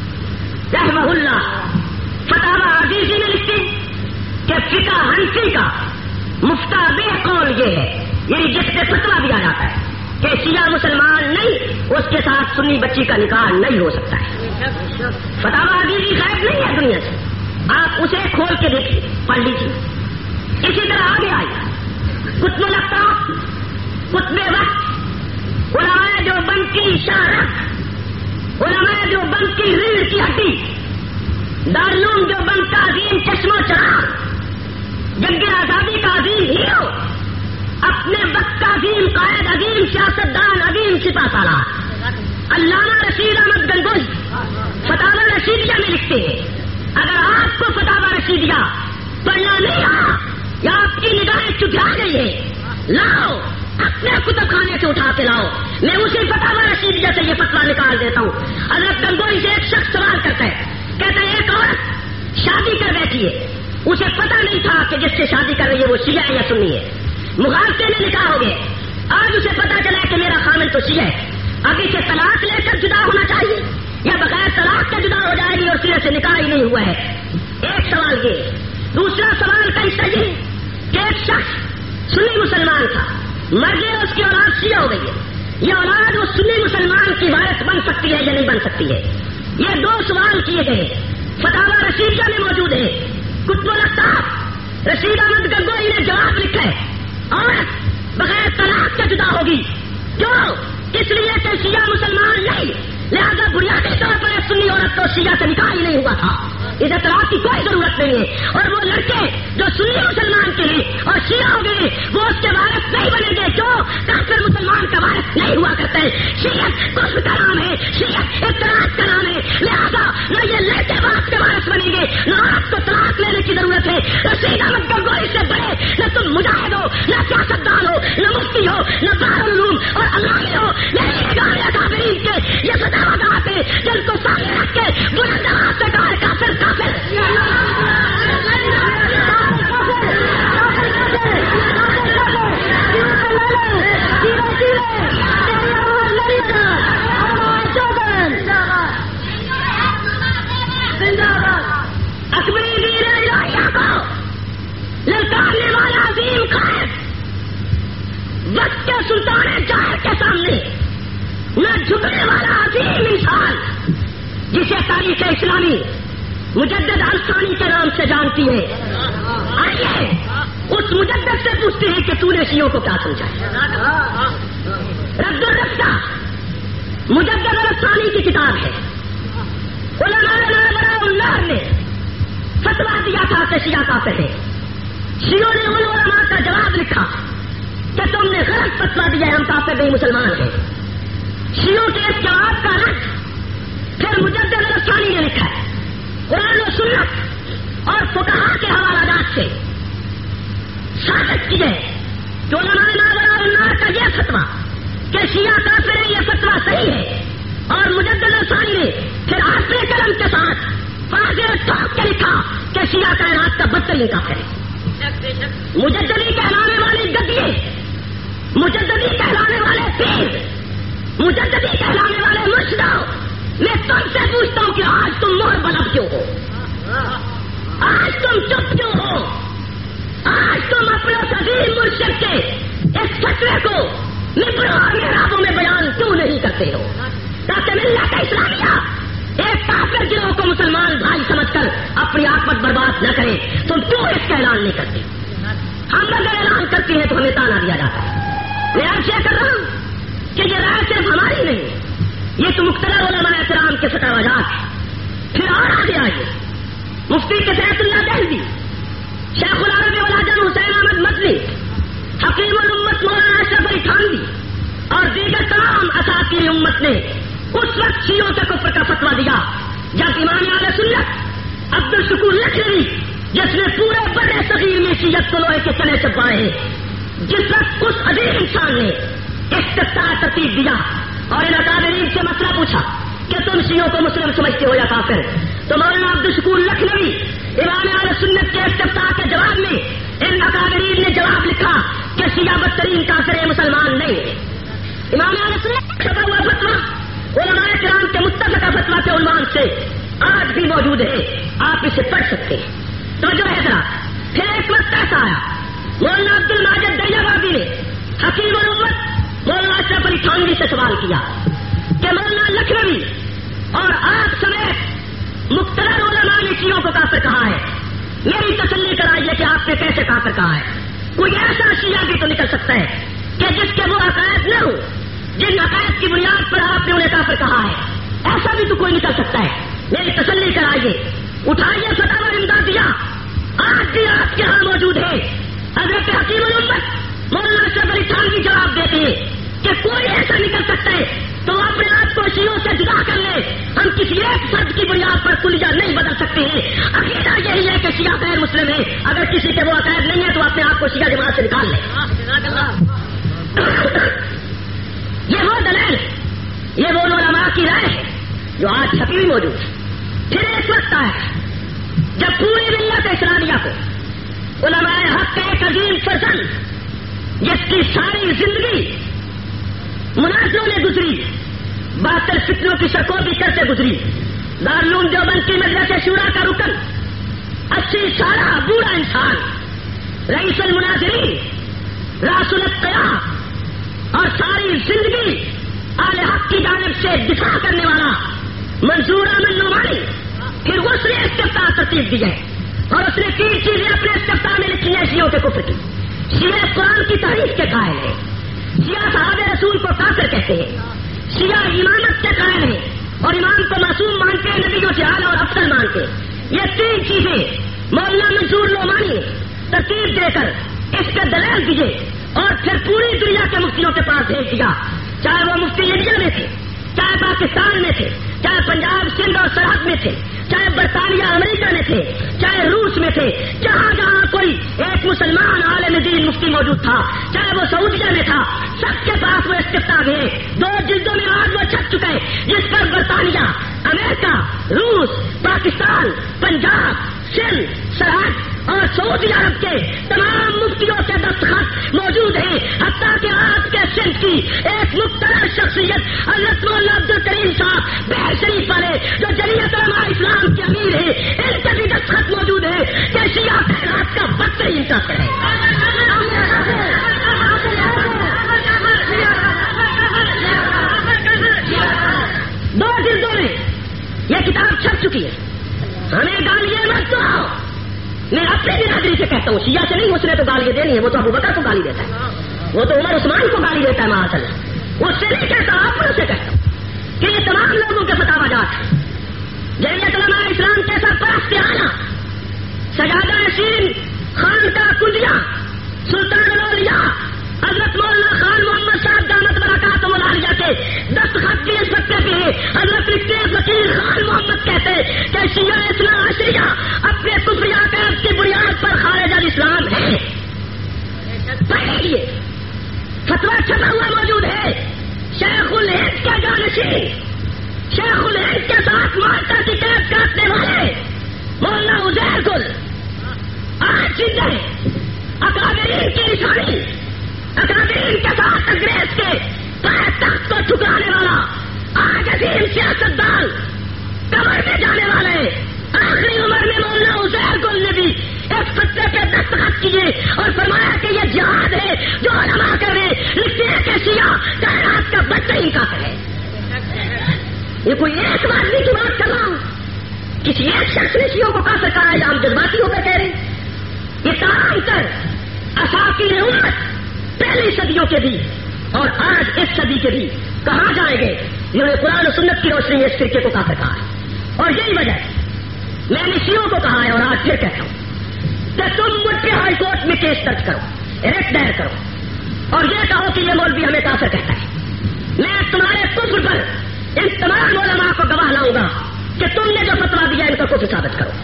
رحمہ اللہ فتاوی عزیزی میں لکھتے کہ فقہ حنفی کا مفتابع قول یہ ہے, یعنی جس سے فتویٰ دیا جاتا ہے کہ شیعہ مسلمان نہیں, اس کے ساتھ سنی بچی کا نکاح نہیں ہو سکتا ہے. فتاوی عزیزی غائب نہیں ہے دنیا سے, آپ اسے کھول کے دیکھیے, پڑھ لیجیے. اسی طرح آگے آئیے, قطب الاقطاب, قطب وقت, علماء جو بند کی شارخ, علماء جو بند کی ریڑھ کی ہڈی, دارالعلوم جو بند کا عظیم چشم و چراغ, جنگ آزادی کا عظیم ہیرو, اپنے وقت کا عظیم قائد, عظیم سیاستدان, عظیم سپہ سالار علامہ رشید احمد گنگوہی فتاوی رشیدیہ میں لکھتے ہیں. اگر آپ کو فتاوی رشیدیہ پڑھنا نہیں آ یا آپ کی نگاہیں چٹھا گئی ہے, لاؤ, اپنے کتب خانے سے اٹھا کے لاؤ, میں اسی فتاوی رشیدیہ سے یہ فتویٰ نکال دیتا ہوں. حضرت گنگوہی سے ایک شخص سوال کرتا ہے, کہتا ہے ایک عورت شادی کر بیٹھی ہے, اسے پتہ نہیں تھا کہ جس سے شادی کر رہی ہے وہ شیعہ ہے یا سنی ہے, مغالطے میں نکاح ہو گئے, آج اسے پتا چلا کہ میرا خامن تو شیعہ ہے, اب اسے طلاق لے کر جدا ہونا چاہیے یا بغیر طلاق کے جدا ہو جائے گی اور سرے سے نکاح ہی نہیں ہوا ہے. ایک سوال یہ. دوسرا سوال کا حصہ یہ کہ ایک شخص سنی مسلمان تھا, مر گیا, اس کی اولاد شیعہ ہو گئی ہے, یہ اولاد وہ سنی مسلمان کی وارث بن سکتی ہے یا نہیں بن سکتی ہے؟ یہ دو سوال کیے گئے, فتاوی رشیدیہ میں موجود ہے. قطب الاقطاب رشید احمد گنگوہی نے جواب لکھا ہے, عورت بغیر طلاق کے جدا ہوگی. کیوں؟ اس لیے کہ شیعہ مسلمان نہیں, لہذا بنیادی طور پر سنی عورت تو شیعہ سے نکاح ہی نہیں ہوا تھا, اسے طلاق کی کوئی ضرورت نہیں ہے. اور وہ لڑکے جو سنی مسلمان کے لیے اور شیعہ ہو گئے وہ اس کے وارث نہیں بنیں گے. کیوں؟ کافر مسلمان کا وارث نہیں ہوا کرتے ہیں. شیعت کفر کا نام ہے, شیعت اعتراض کا نام ہے, لہذا نہ یہ لڑکے باپ کے وارث بنیں گے نہ آپ کو طلاق لینے کی ضرورت ہے. رشید احمد گنگوہی سے بڑے نہ تم مجاہد ہو, نہ سیاستدان ہو, نہ مفتی ہو, نہ دارالعلوم اور علامہ ہو. کافرین کے یہ فتاویات ہیں جن کو سامنے رکھ کے بلند آواز سے کہا کافر کافر. اکبری ویر الہیہ کو للکارنے والا عظیم قائد وقت کے سلطان جاہر کے سامنے نہ جھکنے والا عظیم انسان جسے تاریخ اسلامی مجدد الثانی کے نام سے جانتی ہے. آئیے اس مجدد سے پوچھتے ہیں کہ تو نے شیعوں کو کیا سمجھا ہے. رد الرفتہ مجدد الثانی کی کتاب ہے. علماء اللہ نے فتوا دیا تھا کہ شیعہ کافر ہے. شیعوں نے ان علماء کا جواب لکھا کہ تم نے غلط فتوا دیا ہے، ہم کافر نہیں مسلمان ہیں. شیعوں کے اس جواب کا رد پھر مجدد الثانی نے لکھا ہے. قرآن و سنت اور فقہا کے حوالہ جات سے ثابت کیے کہ علماء اللہ کا یہ فتوا کہ شیعہ کافر ہے، یہ فتوا صحیح ہے. اور مجدد الثانی نے پھر اپنے قلم کے ساتھ واضح ٹھوک کے لکھا کہ شیعہ کائنات کا بدترین کافر ہے. مجددی کہلانے والے گدیے، مجددی کہلانے والے پیر، مجددی کہلانے والے مرشدوں، میں تم سے پوچھتا ہوں کہ آج تم مہر بلب کیوں ہو؟ آج تم چپ کیوں ہو؟ آج تم اپنے عظیم مرشد کے اس فتوے کو ممبروں اور محرابوں میں بیان کیوں نہیں کرتے ہو؟ تاکہ ملت اسلامیہ ایک کافر گروہ کو مسلمان بھائی سمجھ کر اپنی آفت برباد نہ کرے. تم کیوں اس کا اعلان نہیں کرتے؟ ہم اگر اعلان کرتے ہیں تو ہمیں تانا دیا جاتا ہے. میں عرض یہ کر رہا ہوں کہ یہ رائے صرف ہماری نہیں، یہ تو مقتدر علماء کرام کے فتوا جات ہے. پھر اور آگے آئیے، مفتی کفایت اللہ دہلوی، شیخ العرب ولاجن حسین احمد مدنی، حکیم الامت مولانا اشرف علی تھانوی اور دیگر تمام اساتذہ امت نے اس وقت شیعوں کے کفر کا فتوا دیا جب امام اہل سنت عبد الشکور لکھنوی، جس نے پورے بڑے صغیر میں شیعت کو لوہے کے چنے چپائے ہیں، جس وقت اس عظیم انسان نے استفتاء ترتیب دیا اور ان اکابرین سے مسئلہ پوچھا کہ تم شیعوں کو مسلم سمجھتے ہو یا کافر، تو مولانا عبد الشکور لکھنوی امام اہل سنت کے استفتاء کے جواب میں ان اکابرین نے جواب لکھا کہ شیعہ بدترین کافر ہے، مسلمان نہیں ہے. امام اہل سنت کا ہوا فتوا علماء کرام کے متفقہ فتوا کے عنوان سے آج بھی موجود ہے، آپ اسے پڑھ سکتے ہیں. توجہ ہے ذرا. پھر ایک وقت ایسا آیا، مولانا عبد الماجد دریابادی نے حکیم الامت مولانا اشرف علی تھانوی سے سوال کیا کہ مولانا لکھنوی اور آپ سمیت مقتدر علماء نے شیعوں کو کافر کہا ہے، میری تسلی کرائیے کہ آپ نے کیسے کافر کہا ہے. کوئی ایسا شیعہ بھی تو نکل سکتا ہے کہ جس کے وہ عقائد نہ ہو جن عقائد کی بنیاد پر آپ نے انہیں کافر کہا ہے. ایسا بھی تو کوئی نکل سکتا ہے. میری تسلی کرائیے، اٹھائیے فتاوی امدادیہ، آج بھی آپ کے ہاں موجود ہے. حضرت حکیم الامت مولانا اشرف علی تھانوی جواب دیتے ہیں کہ کوئی ایسا نکل سکتا ہے تو اپنے آپ کو شیعوں سے جدا کر لے. ہم کسی ایک فرد کی بنیاد پر کلیہ نہیں بدل سکتے ہیں. عقیدہ یہی ہے کہ شیعہ غیر مسلم ہے. اگر کسی کے وہ عقائد نہیں ہے تو اپنے آپ کو شیعہ جماعت سے نکال لے. یہ وہ دلیل، یہ وہ علماء کی رائے ہے جو آج چھپی ہوئی موجود ہے. پھر ایک وقت آیا جب پوری ملت اسلامیہ کو علماء حق کا ایک عظیم فرزند جس کی ساری زندگی مناظروں میں گزری، باطل فتنوں کی سرکوبی کرتے گزری، دارالعلوم دیوبند کی مجلس شورا کا رکن، 80 سالہ بوڑھا انسان، رئیس المناظرین، راس الاتقیاء اور ساری زندگی اہل حق کی جانب سے دفاع کرنے والا منظور احمد نعمانی، پھر اس نے استفتاء ترتیب دی ہے اور اس نے 3 چیزیں اپنے استفتاء میں لکھی ہیں شیعوں کے کفر کی. شیعہ قرآن کی تاریخ کے قائل ہیں، شیعہ صحابہ رسول کو کافر کہتے ہیں، شیعہ امامت کے قائل ہیں اور امام کو معصوم مانتے ہیں، نبیوں سے اعلیٰ اور افضل مانتے ہیں. یہ 3 چیزیں مولانا منظور نعمانی نے ترتیب دے کر اس کے دلیل دیے اور پھر پوری دنیا کے مفتیوں کے پاس بھیج دیا، چاہے وہ مفتی انڈیا میں تھے، چاہے پاکستان میں تھے، چاہے پنجاب سندھ اور سرحد میں تھے، چاہے برطانیہ امریکہ میں تھے، چاہے روس میں تھے، جہاں جہاں کوئی ایک مسلمان عالم دین مفتی موجود تھا، چاہے وہ سعودیہ میں تھا، سب کے پاس وہ استفتاء گئے. 2 جلدوں میں آج وہ چھپ چکے جس پر برطانیہ، امریکہ، روس، پاکستان، پنجاب، سندھ، سرحد اور سعودی عرب کے تمام مفتیوں کے دستخط موجود ہیں. حتیٰ کہ آپ کے سندھ کی ایک مقتدر شخصیت حضرت مولانا عبد الکریم صاحب بحر شریف والے جو جمعیت علماء اسلام کے امیر ہیں، ان کے بھی دستخط موجود ہے کہ شیعہ خیرات کا بدترین کافر ہے. 2 جلدوں میں یہ کتاب چھپ چکی ہے. ہمیں گالیاں مت دو. میں اپنے برادری سے کہتا ہوں، شیعہ سے نہیں، اس نے تو گالیاں دینی ہے، وہ تو ابو بکر کو گالی دیتا ہے، وہ تو عمر عثمان کو گالی دیتا ہے، معاذ اللہ. اس سے نہیں کہتا، آپ سے کہتا ہوں کہ یہ تمام لوگوں کے فتاوی جات ہیں. جمعیت علماء اسلام کے سرپرست اعلیٰ سجادہ نشین خان کا کنڈیا سلطان الاولیاء حضرت مولانا خان محمد صاحب دامت برکاتہم العالیہ کے دستخط بھی اس وقت پہ ہے. حضرت لکھتے فقیر خان محمد کہتے کہ شیعہ اثنا عشریہ اپنے کفری عقائد کی بنیاد پر خارج الاسلام ہے. پڑھے لیے فتویٰ چھپا ہوا موجود ہے. شیخ الہند کے جانشین شیخ الہند کے ساتھ مالٹا کی قید کاٹنے والے مولانا عزیر گل آج زندہ ہے. اکابرین کی نشانی اکابرین کے ساتھ انگریز کے پائے تخت کو ٹھکرانے والا آج عظیم سیاستدان قبر میں جانے والے آخری عمر میں مولانا عزیر گل نے بھی ایک فتوے پہ دستخط کیے اور فرمایا کہ یہ جہاد ہے جو علماء کر رہے. لکھتے ہیں کہ شیعہ کائنات کا بدترین کافر ہے. یہ کوئی ایک آدمی کی بات کر رہا ہوں, کسی ایک شخص نے شیعوں کو کافر کہا ہے یا ہم جذباتی ہو کر کہہ رہے ہیں. یہ تمام کر اساطیر امت پہلی صدیوں کے بھی اور آج اس صدی کے بھی کہاں جائیں گے جنہوں نے قرآن و سنت کی روشنی میں اس فرقے کو کافر کہا ہے. اور یہی وجہ ہے میں نے شیعوں کو کہا ہے اور آج پھر کہتا ہوں کہ تم مجھ پہ ہائی کورٹ میں کیس درج کرو, ریٹ دائر کرو اور یہ کہو کہ یہ مولوی ہمیں کافر کہتا ہے. میں تمہارے کفر پر ان تمام علماء کو گواہ لاؤں گا کہ تم نے جو فتویٰ دیا ان کا کفر ثابت کرو.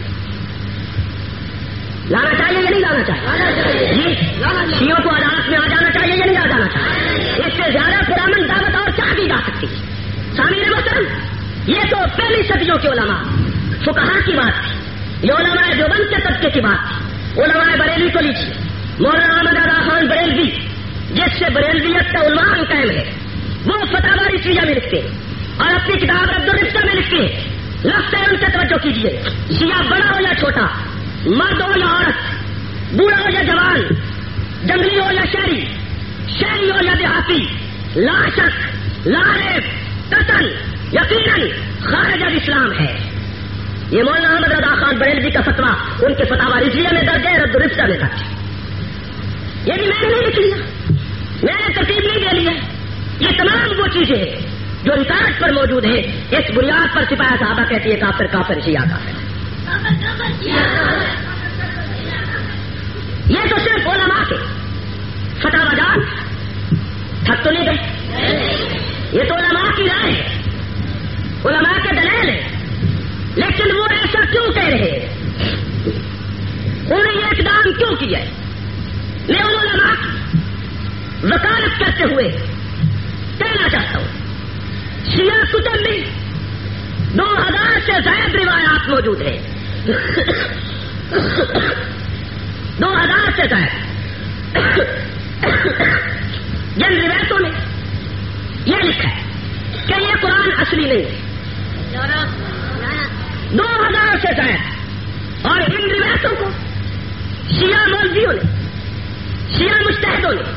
لانا چاہیے یا نہیں لانا چاہیے؟ جی شیعوں کو عدالت میں آ جانا چاہیے یا نہیں آ جانا چاہیے؟ اس سے زیادہ پرامن دعوت اور کیا دی جا سکتی ہے؟ سامعین محترم, یہ تو پہلی صدیوں کے علماء فقہا کی بات تھی. یہ علماء دیوبند کے طبقے کی بات تھی. علماء بریلوی کو لیجیے, مولانا احمد رضا خان بریلوی جس سے بریلویت کا عنوان قائم ہے, وہ فتاوی رضویہ میں لکھتے ہیں اور اپنی کتاب رد الرفقہ میں لکھتے ہیں. لفظ ہے ان سے توجہ کیجیے, شیعہ بڑا ہو یا چھوٹا, مرد ہو یا عورت, بوڑھا ہو یا جوان, جنگلی ہو یا شہری, شہری ہو یا دیہاتی, لا شک لا ریب قتل یقیناً خارج الاسلام ہے. یہ مولانا احمد رضا خان بریلوی کا فتویٰ ان کے فتاوی رضویہ میں درج ہے, رد الرفقہ میں درج ہے. یہ بھی میں نے نہیں لکھ لیا, میں نے ترتیب نہیں دے لی ہے. یہ تمام وہ چیزیں ہیں جو ریکارڈ پر موجود ہے. اس بنیاد پر سپاہی صحابہ کہتی ہے کافر کافر شیعہ کافر. یہ تو صرف علماء کے فتاوی جات تھک تو نہیں گئے. یہ تو علماء کی رائے ہے, علماء کے دلیل ہے. لیکن وہ ایسا کیوں کہہ رہے ہیں؟ انہوں نے یہ اقدام کیوں کیا ہے؟ میں ان علماء کی وکالت کرتے ہوئے کہنا چاہتا ہوں, شیعہ کتب میں 2000 سے زائد روایات موجود ہیں. 2000 سے زائد. جن روایتوں نے یہ لکھا ہے کہ یہ قرآن اصلی نہیں ہے. 2000 سے زائد. اور ان روایتوں کو شیعہ مولویوں نے, شیعہ مجتہدوں نے,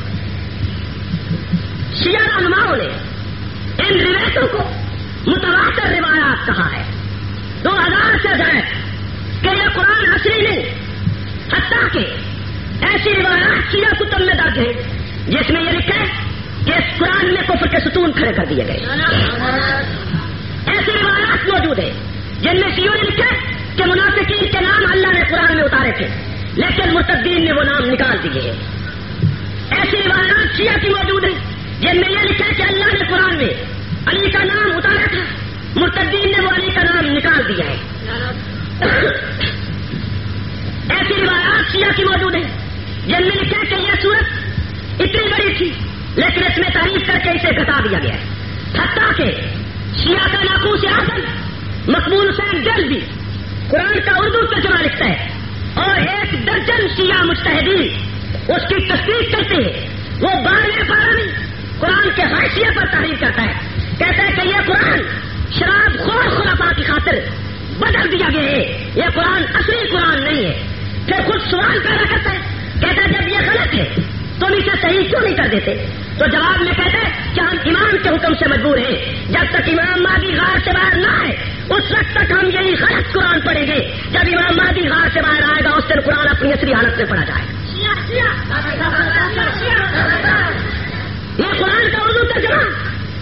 شیعہ رہنماؤں نے ان روایتوں کو متواتر روایات کہا ہے. 2000 سے زائد کہ یہ قرآن اصلی نہیں, حتیٰ کہ ایسی روایات شیعہ کتب میں درج ہے جس میں یہ لکھا ہے کہ اس قرآن میں کفر کے ستون کھڑے کر دیے گئے. ایسی روایات موجود ہے جن میں شیعوں نے لکھا ہے کہ منافقین کے نام اللہ نے قرآن میں اتارے تھے لیکن مرتدین نے وہ نام نکال دیے ہیں. ایسی روایات شیعہ کی موجود ہے جن میں یہ لکھا ہے کہ اللہ نے قرآن میں علی کا نام اتارا تھا, مرتدین نے وہ علی کا نام نکال دیا ہے. ایسی روایات شیعہ کی موجود ہے جن میں لکھا ہے کہ یہ سورت اتنی بڑی تھی لیکن اس میں تعریف کر کے اسے گھٹا دیا گیا ہے. حتیٰ کہ شیعہ کا ناقوس اعظم مقبول حسین جلدی قرآن کا اردو ترجمہ لکھتا ہے اور 1 درجن شیعہ مجتہدین اس کی تصدیق کرتے ہیں. وہ 12ویں پارہ میں قرآن کے حاشیے پر تحریر کرتا ہے, کہتا ہے کہ یہ قرآن شراب خور خلفاء کی خاطر بدل دیا گیا ہے, یہ قرآن اصلی قرآن نہیں ہے. پھر خود سوال پیدا کرتا ہے, کہتا ہے جب یہ غلط ہے تم اسے صحیح کیوں نہیں کر دیتے؟ تو جواب میں کہتا ہے کہ ہم امام کے حکم سے مجبور ہیں, جب تک امام مہدی غار سے باہر نہ آئے اس وقت تک ہم یہی غلط قرآن پڑھیں گے. جب امام مہدی غار سے باہر آئے گا اس دن قرآن اپنی اصلی حالت میں پڑھا جائے گا. یہ قرآن کا اردو ترجمہ آج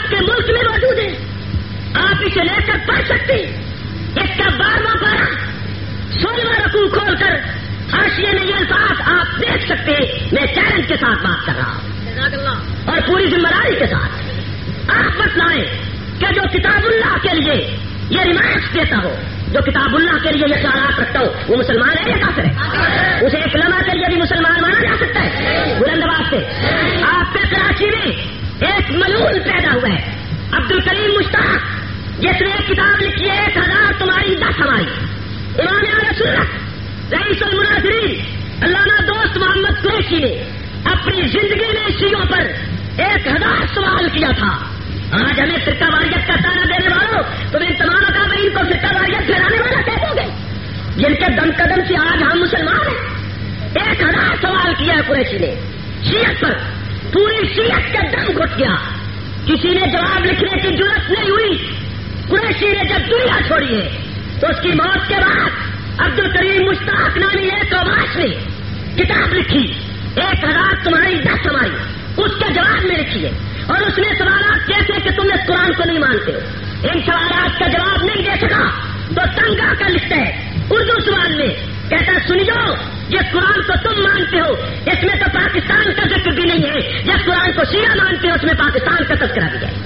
آپ کے ملک میں موجود ہے، آپ اسے لے کر پڑھ سکتے ہیں. اس کا 12واں پارہ 16واں رکوع کھول کر حاشیے میں یہ الفاظ آپ دیکھ سکتے ہیں. میں چیلنج کے ساتھ بات کر رہا ہوں اور پوری ذمہ داری کے ساتھ. آپ بتلائیں کہ جو کتاب اللہ کے لیے یہ ریمارکس دیتا ہو، جو کتاب اللہ کے لیے یہ خیالات رکھتا ہو، وہ مسلمان ہے یا کافر ہے؟ اسے ایک لمحہ کے لیے بھی مسلمان مانا جا سکتا ہے؟ بلند آواز سے. آپ کے کراچی میں ایک ملعون پیدا ہوا ہے، عبد الکریم مشتاق، جس نے ایک کتاب لکھی ہے 1000 تمہاری 10 ہماری. امام اہل سنت رئیس المناظرین علامہ دوست محمد قریشی نے اپنی زندگی میں شیعوں پر 1000 سوال کیا تھا. آج ہمیں فرقہ واریت کا تانا دینے والوں تم ان تمام اکابرین کو فرقہ واریت پھیلانے والا کہہ گے، جن کے دم قدم سے آج ہم مسلمان ہیں. 1000 سوال کیا ہے قریشی نے شیعت پر. پوری شیعت کا دم گھٹ گیا. کسی نے جواب لکھنے کی جرأت نہیں ہوئی. قریشی نے جب دنیا چھوڑی ہے تو اس کی موت کے بعد عبد الکریم مشتاق نامی ایک اوباش نے کتاب لکھی 1000 تمہاری 10 ہماری. اس کا جواب میں لکھی ہے اور اس نے سوالات کیسے کہ تم اس قرآن کو نہیں مانتے ہو، ان سوالات کا جواب نہیں دے سکا تو تنگ آ کر لکھتا ہے اردو زبان میں، کہتا ہے سنیو جس قرآن کو تم مانتے ہو اس میں تو پاکستان کا ذکر بھی نہیں ہے، جس قرآن کو شیعہ مانتے ہو اس میں پاکستان کا تذکرہ بھی ہے.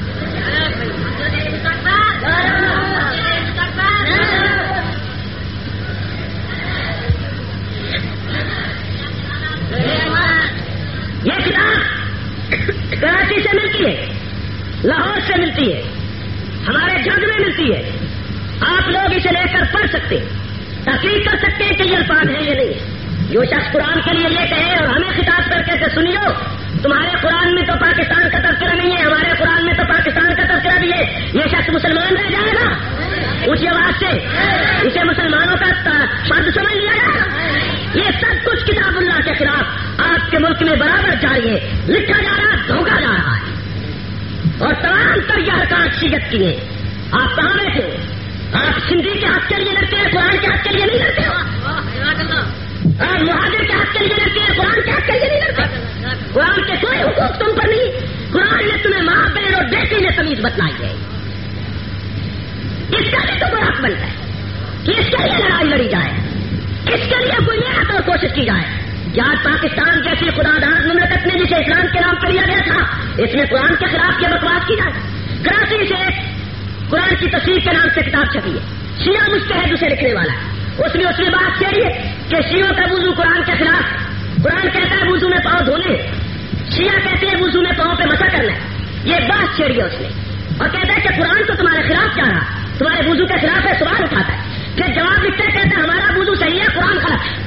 یہ کتاب کراچی سے ملتی ہے، لاہور سے ملتی ہے، ہمارے جھنگ میں ملتی ہے. آپ لوگ اسے لے کر پڑھ سکتے ہیں، تحقیق کر سکتے ہیں کہ یہ الفاظ ہے یا نہیں. جو شخص قرآن کے لیے یہ کہے اور ہمیں خطاب کر کے سنیو تمہارے قرآن میں تو پاکستان کا تذکرہ نہیں ہے، ہمارے قرآن میں تو پاکستان کا تذکرہ بھی ہے، یہ شخص مسلمان رہ جائے گا اسی آواز سے. اسے مسلمانوں کا فرد سمجھ لیا جائے گا. یہ سب کچھ کتاب اللہ کے خلاف آپ کے ملک میں برابر جاری ہے، لکھا جا رہا ہے، دھوکا جا رہا ہے. اور تمام تر یہ حرکات شیعت کی ہیں. آپ کہاں بیٹھے ہو؟ آپ سندھی کے حق کے لیے لڑتے ہیں، قرآن کے حق کے لیے نہیں لڑتے ہو. آپ مہاجر کے حق کے لیے لڑتے ہیں، قرآن کے حق کے لیے نہیں لڑتے. قرآن کے کوئی حقوق تم پر نہیں. قرآن نے تمہیں ماں بہن اور بیٹی نے تمیز بتلائی ہے. اس کا بھی تو کوئی حق بنتا ہے کہ اس کے لیے لڑائی لڑی جائے، اس کے لیے کوئی محنت اور کوشش کی جائے. آج پاکستان جیسی خدا دار مملکت میں جسے اسلام کے نام پر لیا گیا تھا، اس میں قرآن کے خلاف یہ بکواس کی جائے. کراچی سے قرآن کی تفسیر کے نام سے کتاب چھپی ہے، شیعہ مجتہد اسے لکھنے والا ہے. اس میں بات کہہ رہی ہے کہ شیعوں کا وضو قرآن کے خلاف. قرآن کہتا ہے وضو میں پاؤں دھونے، شیعہ کہتے ہیں وضو میں پاؤں پہ مسح کرنا ہے. یہ بات چھیڑی ہے اس نے اور کہتا ہے کہ قرآن تو تمہارے خلاف جا رہا، تمہارے وضو کے خلاف ہے. سوال اٹھاتا ہے، پھر جواب لکھتا ہے، کہتا ہے ہمارا وضو صحیح ہے، قرآن غلط ہے.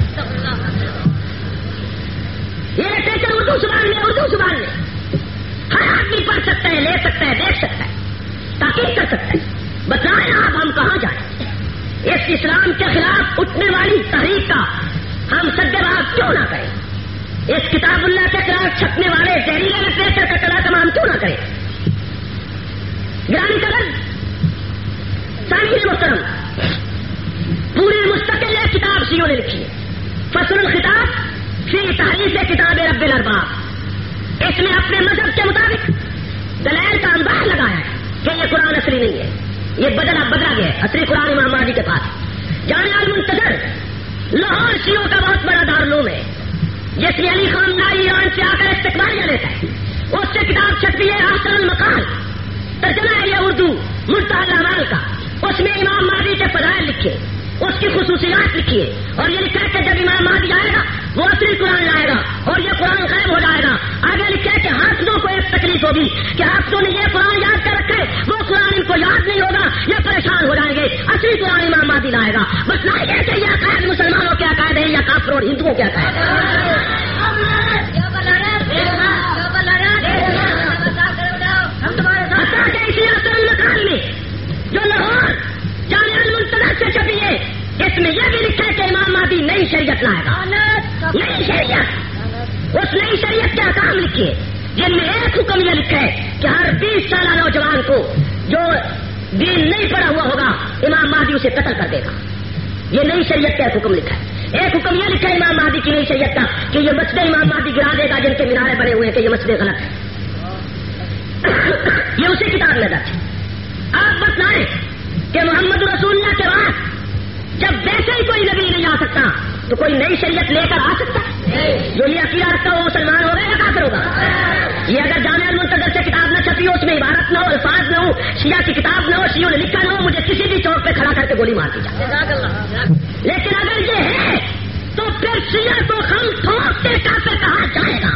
یہ لٹریچر اردو زبان میں ہر آدمی پڑھ سکتا ہے، لے سکتا ہے، دیکھ سکتا ہے، تحقیق کر سکتا ہے. بتائیں آپ ہم کہاں جائیں؟ اس اسلام کے خلاف اٹھنے والی تحریک کا ہم سدباب کیوں نہ کریں؟ اس کتاب اللہ کے خلاف چھپنے والے زہریلے لٹریچر کا طلاق ہم کیوں نہ کریں؟ گرامی قدر سامعین محترم، پوری مستقل ایک کتاب شیعوں نے لکھی ہے، فصل الخطاب فی تحریف کتاب رب الارباب. اس میں اپنے مذہب کے مطابق دلائل کا انبار لگایا ہے کہ یہ قرآن اصلی نہیں ہے، یہ بدلا گیا ہے. اصلی قرآن امام مہدی کے پاس. جامعہ المنتظر لاہور شیعوں کا بہت بڑا دارالعلوم ہے، جس میں علی خان نائی ایران سے آ کر استقبالیہ لیتا ہے. اس سے کتاب چھپی ہے احسن المقال، ترجمہ ہے یہ اردو منتہی الاعمال کا. اس میں امام مہدی کے فضائل لکھے، اس کی خصوصیات لکھی ہے اور یہ لکھا ہے کہ جب امام مہدی آئے گا وہ اصلی قرآن لائے گا اور یہ قرآن غائب ہو جائے گا. آگے لکھا ہے کہ حافظوں کو ایک تکلیف ہوگی کہ حافظوں نے یہ قرآن یاد کر رکھے، وہ قرآن ان کو یاد نہیں ہوگا، یہ پریشان ہو جائیں گے. اصلی قرآن امام مہدی لائے گا. بس لائے گا کہ یہ عقائد مسلمانوں کے عقائد ہیں یا کافر اور ہندوؤں کے عقائد ہیں. اسی احسن المقال میں جو لاہور جامعہ المنتظر سے چھپی ہے، اس میں یہ بھی لکھا ہے کہ امام مہدی نئی شریعت لائے گا. نئی شریعت، اس نئی شریعت کے احکام لکھے جن میں ایک حکم یہ لکھا ہے کہ ہر 20 سالہ نوجوان کو جو دین نہیں پڑھا ہوا ہوگا امام مہدی اسے قتل کر دے گا. یہ نئی شریعت کا ایک حکم لکھا ہے. ایک حکم یہ لکھا ہے امام مہدی کی نئی شریعت کا کہ یہ مسجد امام مہدی گرا دے گا جن کے مینارے بنے ہوئے ہیں کہ یہ مسجد غلط ہے. یہ اسی کتاب میں درج ہے. آپ بتلائیں کہ محمد رسول اللہ کے بعد جب ویسے ہی کوئی نبی نہیں آ سکتا تو کوئی نئی شریعت لے کر آ سکتا ہے؟ جو یہ عقیدہ رکھتا ہو وہ مسلمان ہوگا یا کافر ہوگا؟ یہ اگر جامعہ المنتظر سے کتاب نہ چھپی ہو، اس میں عبارت نہ ہو، الفاظ نہ ہو، شیعہ کی کتاب نہ ہو، شیعوں نے لکھا نہ ہو، مجھے کسی بھی چوک پہ کھڑا کر کے گولی مار دی جائے. لیکن اگر یہ ہے تو پھر شیعہ کو ہم ٹھوک کے کافر کہا جائے گا.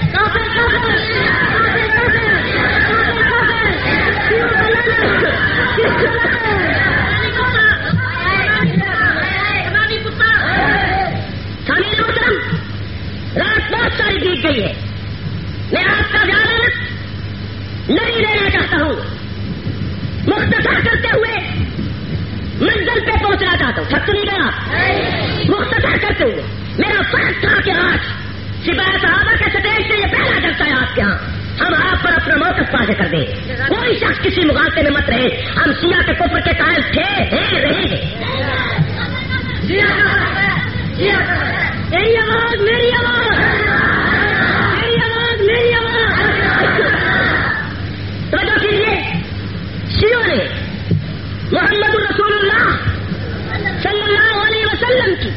رات بہت ساری بیت گئی ہے، میں آپ کا زیادہ نہیں لینا چاہتا ہوں. مختصر کرتے ہوئے منزل پہ پہنچنا چاہتا ہوں. تھک نہیں گیا؟ مختصر کرتے ہوئے میرا فرض تھا کہ آج سپاہی صحابہ کے سٹیج سے یہ پہلا جلسہ ہے آپ کے ہاں، ہم آپ پر اپنا موقف واضح کر دیں. کوئی شخص کسی مغالطے میں مت رہے. ہم شیعہ کے کفر کے قائل تھے، ہیں، رہے ہیں. میری آواز، میری آواز، میری آواز، میری آواز. توجہ کیجیے، شیعوں نے محمد رسول اللہ صلی اللہ علیہ وسلم کی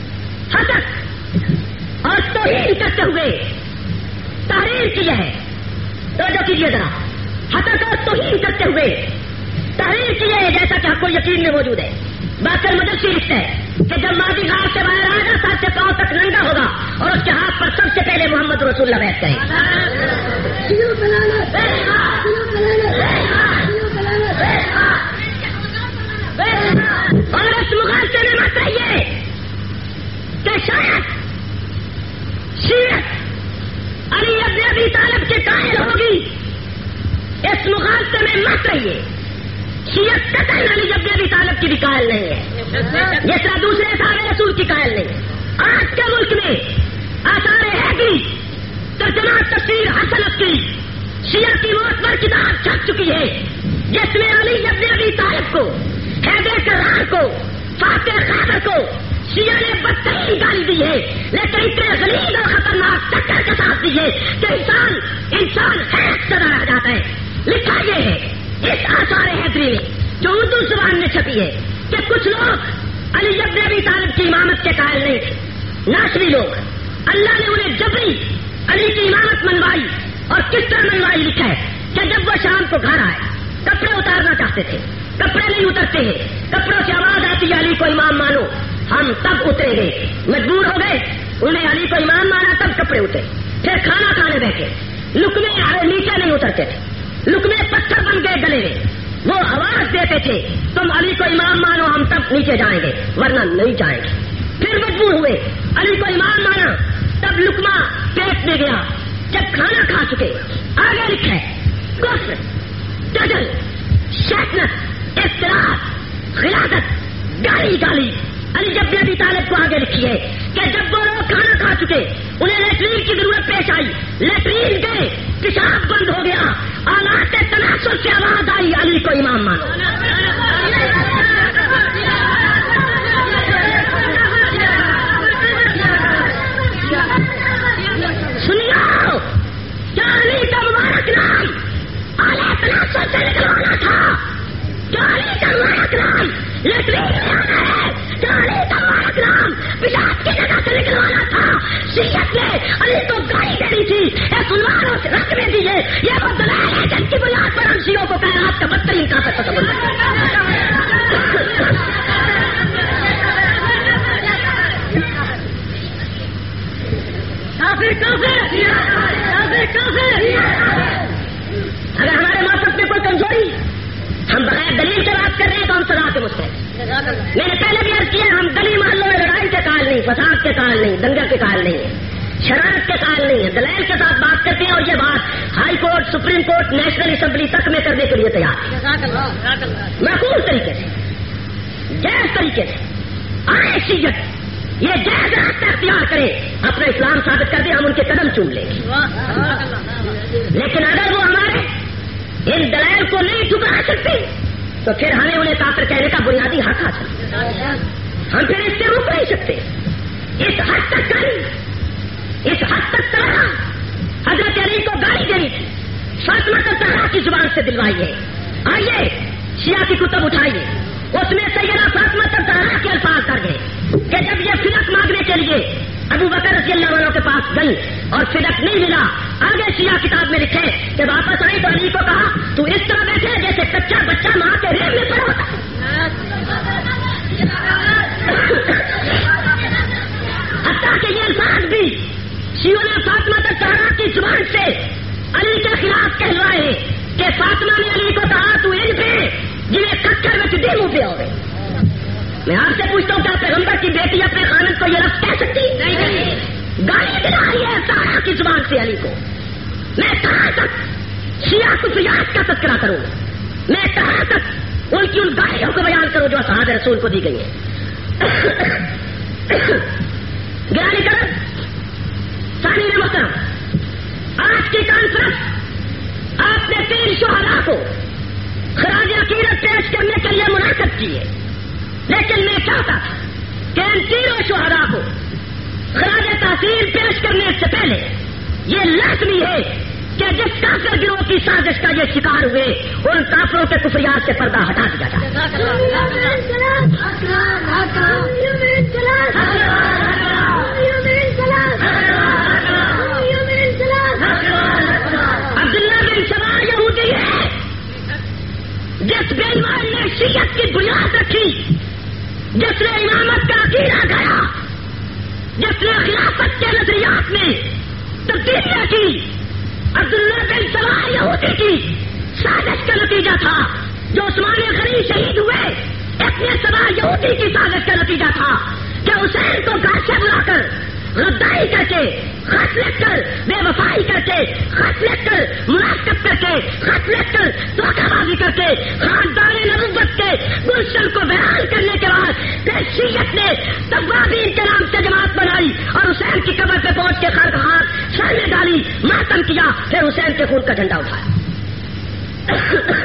حسد اور توہین کرتے ہوئے تحریر کی ہے. توجہ کیجیے ذرا، حسد اور توہین کرتے ہوئے تحریر کی ہے، جیسا کہ آپ کو یقین میں موجود ہے. باقر مدرسی لکھتا ہے کہ جب ماضی غار سے باہر آئے گا سر سے پاؤں تک ننگا ہوگا اور اس کے ہاتھ پر سب سے پہلے محمد رسول اللہ بیعت کریں. اور اس مغالطے میں مت رہیے کہ شاید شیعت علی ابن ابی طالب کے قائل ہوگی. اس مغالطے میں مت رہیے. شیعت قطعاً علی ابن ابی طالب کی بھی قائل نہیں ہے، جس طرح دوسرے اصحاب رسول کی قائل نہیں. آج کے ملک میں آثار حیدری ترجمہ تفسیر حسنت کی شیعہ کی موت پر کتاب چھپ چکی ہے، جس میں علی ابن ابی طالب کو، حیدر کرار کو، فاتح خادر کو شیعہ نے بدترین گالی دی ہے، لیکن اتنے غلیظ اور خطرناک ٹکر کے ساتھ دی ہے کہ انسان حیرت زدہ رہ جاتا ہے. لکھا یہ ہے اس آثار حیدری میں جو اردو زبان میں چھپی ہے کہ کچھ لوگ علی ابن ابی طالب کی امامت کے قائل نہیں تھے. ناسوی لوگ، اللہ نے انہیں جبری علی کی امامت منوائی. اور کس طرح منوائی لکھا ہے کہ جب وہ شام کو گھر آئے کپڑے اتارنا چاہتے تھے، کپڑے نہیں اترتے ہیں، کپڑوں سے آواز آتی ہے علی کو امام مانو. ہم تب اترے گئے، مجبور ہو گئے، انہیں علی کو امام مانا تب کپڑے اترے. پھر کھانا کھانے بیٹھے، لقمے نیچے نہیں اترتے تھے، لقمے پتھر بن گئے گلے میں. وہ آواز دیتے تھے تم علی کو امام مانو، ہم تب نیچے جائیں گے ورنہ نہیں جائیں گے. پھر مجبور ہوئے، علی کو امام مانا، تب لقمہ پیٹ میں گیا. جب کھانا کھا چکے، آگے لکھا ہے کفر، تجل، شیطنت، اختلاف، خلافت، گالی. علی ابن ابی طالب کو آگے لکھی ہے کہ جب وہ لوگ کھانا کھا چکے، انہیں لیٹرین کی ضرورت پیش آئی، لیٹرین گئے، پیشاب بند ہو گیا، آلات تناسل سے آواز آئی علی کو امام مانو. سنیو، کیا علی کا مبارک نام آلات تناسل سے نکلوانا تھا؟ کیا علی کا مبارک نام لیٹرین میں آنا ہے؟ کیا علی کا مبارک نام پیشاب کی جگہ سے نکلوانا تھا؟ شیعت نے علی کو گالی دینی تھی، ایک عنوانوں سے رکھ میں دی ہے. یہ وہ دلائل ہے جن کی بنیاد پر ہم شیعوں کو کائنات کا بدترین کافر تصور کرتے ہیں. اگر ہمارے موقف میں کوئی کمزوری، ہم بغیر دلیل سے بات کر رہے ہیں تو ہم سزا کے مستحق. میں نے پہلے بھی عرض کیا، ہم گلی محلوں میں لڑائی کے قائل نہیں، فساد کے قائل نہیں، دنگل کے قائل نہیں ہے، شرارت کے قائل نہیں ہے. دلائل کے ساتھ بات کرتے ہیں اور یہ بات high court, supreme court, national assembly تک میں کرنے کے لیے تیار ہے. محفوظ طریقے سے، جائز طریقے سے آئے شیعت یہ جائز راستہ اختیار کرے، اپنا اسلام ثابت کر دے، ہم ان کے قدم چوم لیں گے. لیکن اگر وہ ہمارے ان دلائل کو نہیں ٹھکرا سکتے تو پھر ہمیں انہیں کافر کہنے کا بنیادی حق حاصل. ہم پھر اس سے روک نہیں سکتے. اس حد تک گالی، اس حد تک طرح حضرت علی کو گالی دینی تھی، فاطمہ الزہرا کی زبان سے دلوائی ہے. آئیے شیعہ کی کتب اٹھائیے, اس میں سیدہ فاطمہ الزہرا کے الفاظ کر گئے کہ جب یہ فدق مانگنے کے لیے ابو بکر رضی اللہ عنہ کے پاس گئی اور فدق نہیں ملا, آگے شیعہ کتاب میں لکھے کہ واپس آئی تو علی کو کہا تو اس طرح بیٹھے جیسے کچا بچہ ماں کے ریل میں پڑا ہوتا. حتیٰ کہ یہ الفاظ بھی شیعوں نے فاطمہ الزہرا کی زبان سے علی کے خلاف کہلوائے کہ فاطمہ نے علی کو کہا تو ان پہ جنہیں ککر میں چٹی منہ پہ ہو گئے. میں آپ سے پوچھتا ہوں کیا پیغمبر کی بیٹی اپنے خاوند کو یہ لفظ کہہ سکتی؟ نہیں. گالی دلا رہی ہے سارا کی زبان سے علی کو. میں کہاں تک شیعہ کفریات کا تذکرہ کروں, میں کہاں تک ان کی ان گالیوں کو بیان کروں جو اصحاب رسول کو دی گئی ہے. گرانی کرم ثانی میں محترم, آج کی کانفرنس آپ نے 3 شہداء کو خراج عقیدت پیش کرنے کے لیے منعقد کی ہے, لیکن میں چاہتا تھا کہ ان 3 شہداء کو خراج تحسین پیش کرنے سے پہلے یہ لازمی ہے کہ جس کافر گروہ کی سازش کا یہ شکار ہوئے ان کافروں کے کفریات سے پردہ ہٹا دیا جائے. عبداللہ بن سبا یہودی ہے جس بے ایمان نے شیعت کی بنیاد رکھی, جس نے امامت کا عقیدہ گیا, جس نے خلافت کے نظریات میں تبدیلیاں کی. عبداللہ بن سبا یہودی کی سازش کا نتیجہ تھا جو عثمان غنی شہید ہوئے. ابن سبا یہودی کی سازش کا نتیجہ تھا کہ حسین کو گھر سے بلا کر غداری کر کے خط لکھ کر بے وفائی کر کے خط لکھ کر منافقت کر کے خط لکھ کر دھوکہ بازی کر کے خاندان نبوت کے گلشن کو بیان کرنے کے بعد پھر شیعت نے توابین کے نام سے جماعت بنائی اور حسین کی قبر پہ پہنچ کے خر ہاتھ سر میں ڈالی, ماتم کیا, پھر حسین کے خون کا جھنڈا اٹھایا.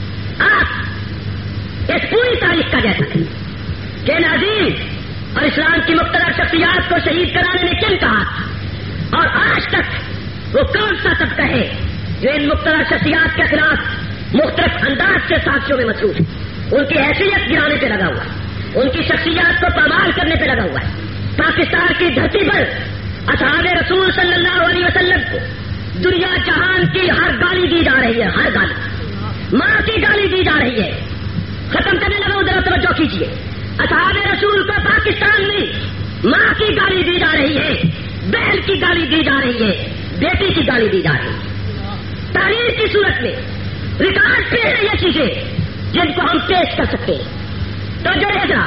آپ اس پوری تاریخ کا جیسا ہے کہ نازی اور اسلام کی مختلف شخصیات کو شہید کرانے میں کن کہا تھا, اور آج تک وہ کون سا طبقہ ہے جو ان مختلف شخصیات کے خلاف مختلف انداز سے سازشوں میں مصروف ہے. ان کی حیثیت گرانے پہ لگا ہوا ہے, ان کی شخصیات کو پامال کرنے پہ لگا ہوا ہے. پاکستان کی دھرتی پر اصحاب رسول صلی اللہ علیہ وسلم کو دنیا جہان کی ہر گالی دی جا رہی ہے, ہر گالی, ماں کی گالی دی جا رہی ہے. ختم کرنے لگا, ذرا توجہ کیجیے. اصحاب رسول کو پاکستان میں ماں کی گالی دی جا رہی ہے, بہن کی گالی دی جا رہی ہے, بیٹی کی گالی دی جا رہی ہے. تاریخ کی صورت میں ریکارڈ پہ ہے یہ چیزیں جن کو ہم پیش کر سکتے ہیں. تو جو ہے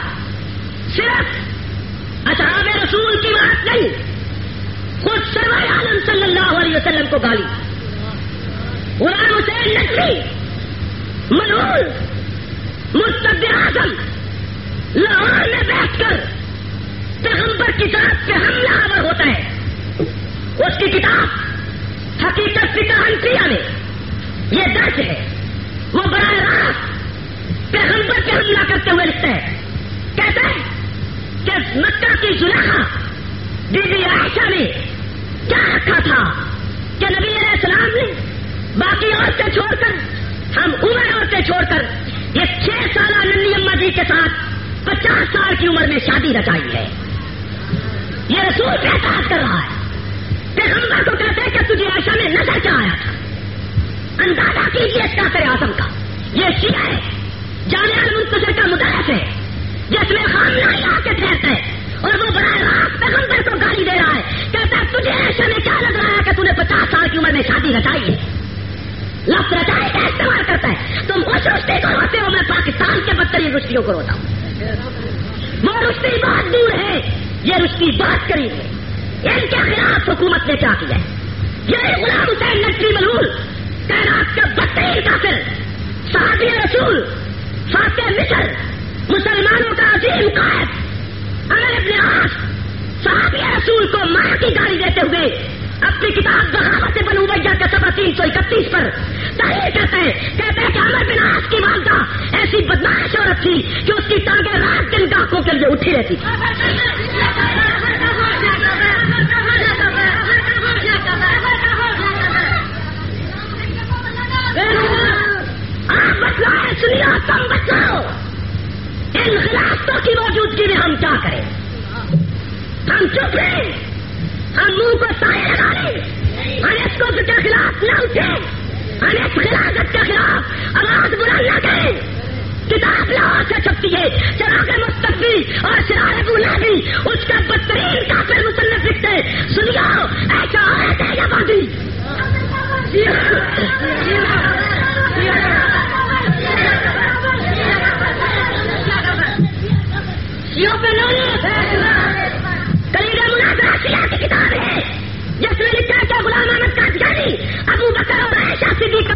صرف اصحاب رسول کی بات نہیں, خود سرور عالم صلی اللہ علیہ وسلم کو گالی. غلام حسین نقوی ملعون مرتد اعظم لاہور میں بیٹھ کر پیغمبر کی ذات پہ حملہ آور ہوتا ہے. اس کی کتاب حقیقت فقہ حنفیہ میں یہ درج ہے. وہ براہ راست پیغمبر پہ حملہ کرتے ہوئے لکھتا ہے, کہتا ہے کہ مکہ کی زلیخا بی بی عائشہ نے کیا رکھا تھا کہ نبی علیہ السلام نے باقی عورتیں چھوڑ کر, ہم عمر عورتیں چھوڑ کر یہ 6 سالہ ننی اما جی کے ساتھ 50 سال کی عمر میں شادی رچائی ہے. یہ رسول پہ اعتراض کر رہا ہے. پیغمبر کو کہتے ہیں کہ تجھے عائشہ میں نظر کیا آیا تھا. اندازہ کیجیے اس کافر اعظم کا. یہ شیعہ ہے, جامعہ المنتصر کا مدرس ہے, جس میں خامنہ ہی آ کے ٹھہرتا ہے اور وہ براہ راست پیغمبر کو گالی دے رہا ہے. کہتا ہے تجھے عائشہ میں کیا نظر آیا کہ تھی 50 سال کی عمر میں شادی رچائی ہے. لفظ رچائی کا استعمال کرتا ہے. تم اس رشتے کو روتے ہو, میں پاکستان کے بدترین رشتیوں کو روتا ہوں. وہ رشتی بہت دور ہے, یہ رشتی بہت قریب ہے. ان کے خلاف حکومت نے کیا کیا ہے. یہ غلام حسین نقوی ملعون کائنات کا بدترین کافر, صحابی رسول, فاتح مصر, مسلمانوں کا عظیم قائد عمرو بن عاص, صحابی رسول کو ماں کی گالی دیتے ہوئے اپنی کتاب بغاوت بنو امیہ کا صفحہ 331 پر تحریر کرتا ہے کہ عمرو بن عاص کی والدہ ایسی بدمعاش عورت تھی کہ اس کی ٹانگیں رات دن گاہکوں کے لیے اٹھی رہتی تھی. ان غلافتوں کی موجودگی میں ہم کیا کریں؟ ہم چپ رہیں، ہم منہ کو سائے لگا لیں، ہم اس کو کے خلاف نہ اٹھیں، ہم اس خلافت کے خلاف آواز بلند نہ کریں. کتاب لاہور سے چھپتی ہے، چراغ مستقبی اور شرار گلابی اس کا بدترین کافر مصنف لکھتے سنیو ایسا ہے یا بازی کلیدہ مناظرہ شیعہ کی کتاب ہے جس میں لکھا ہے کہ غلام احمد قادیانی ابو بکر اور عائشہ صدیقہ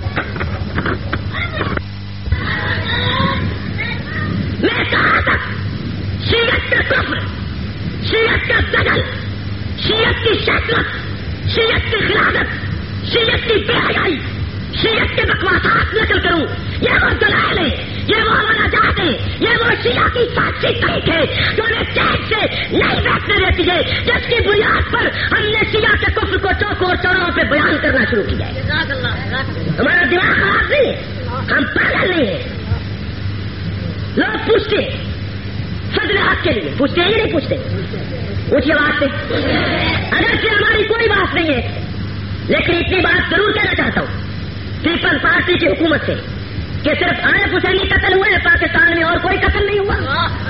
میں کہا تک شیعت کا کفر، شیعت کا دجل، شیعت کی شہرت، شیعت کی خلافت، شیعت کی بے حیائی، شیعت کے بکواسات نقل کروں. یہ وہ دلائل ہے، یہ وہ مناجات ہے، یہ وہ شیعہ کی سازشی تحریک ہے جو انہیں چین سے نہیں بیٹھنے دیتی ہے، جس کی بنیاد پر ہم نے شیعہ کے کفر کو چوکوں اور چوراہوں پہ بیان کرنا شروع کیا ہے. ہمارا دماغ خراب نہیں ہے، ہم پاگل نہیں ہیں. لوگ پوچھتے فضل حق کے لیے پوچھتے ہیں یا نہیں پوچھتے؟ اونچی آواز سے. اگرچہ ہماری کوئی بات نہیں ہے لیکن اتنی بات ضرور کہنا چاہتا ہوں پیپلز پارٹی کی حکومت سے کہ صرف عارف حسینی قتل ہوئے ہیں پاکستان میں اور کوئی قتل نہیں ہوا.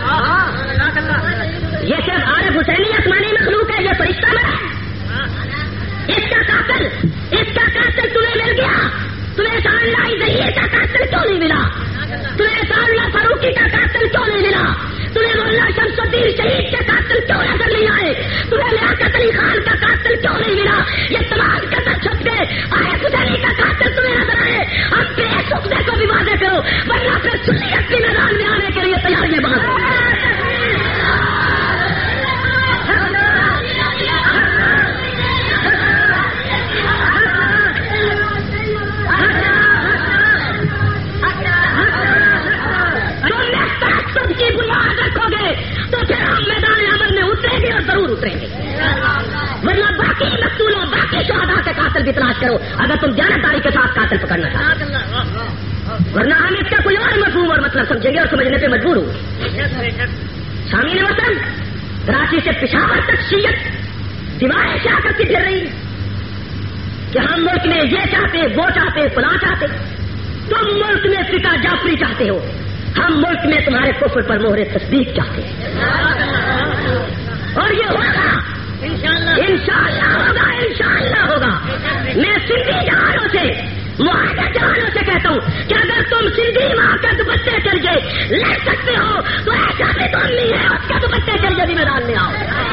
یہ صرف عارف حسینی آسمانی مخلوق ہے، یہ فرشتہ مرا ہے. اس کا قاتل تمہیں مل گیا، تمہیں شاندار ذریعے کا قاتل کیوں نہیں ملا؟ تمہیں سالہ فاروقی کا قاتل کیوں نہیں ملا؟ تمہیں مولانا شمس الدین شہید کے قاتل کیوں نظر نہیں آئے؟ تمہیں لیاقت علی خان کا قاتل کیوں نہیں ملا؟ یہ تمام قتل چھپ گئے، عارف حسینی کا قاتل تمہیں نظر آئے. ہم بے سکنے کو بھی واضح کرو ورنہ پھر سنیت کی میدان میں آنے کے لیے تیاریاں بنا. تو پھر ہم میدان عمل میں اتریں گے اور ضرور اتریں گے، ورنہ باقی مقتولوں باقی شہداء کے قاتل بھی تلاش کرو اگر تم جانبداری کے ساتھ قاتل پکڑنا چاہتے، ورنہ ہم اس کا کوئی اور مفہوم اور مطلب سمجھیں گے اور سمجھنے پہ مجبور ہوں. سامعین وطن، کراچی سے پشاور تک شیعت دیواریں کیا کرتی پھر رہی کہ ہم ملک میں یہ چاہتے وہ چاہتے فلاں چاہتے. تم ملک میں فقہ جعفری چاہتے ہو، ہم ملک میں تمہارے کفر پر مہر تصدیق چاہتے ہیں. اور یہ ہوگا انشاءاللہ ہوگا، انشاءاللہ ہوگا. میں سندھی جوانوں سے معاہدہ جوانوں سے کہتا ہوں کہ اگر تم سندھی ماں کے دوپٹے چلیے لڑ سکتے ہو تو ایسا بھی تو نہیں ہے اس کے دوپٹے چلیے بھی میدان میں آؤ.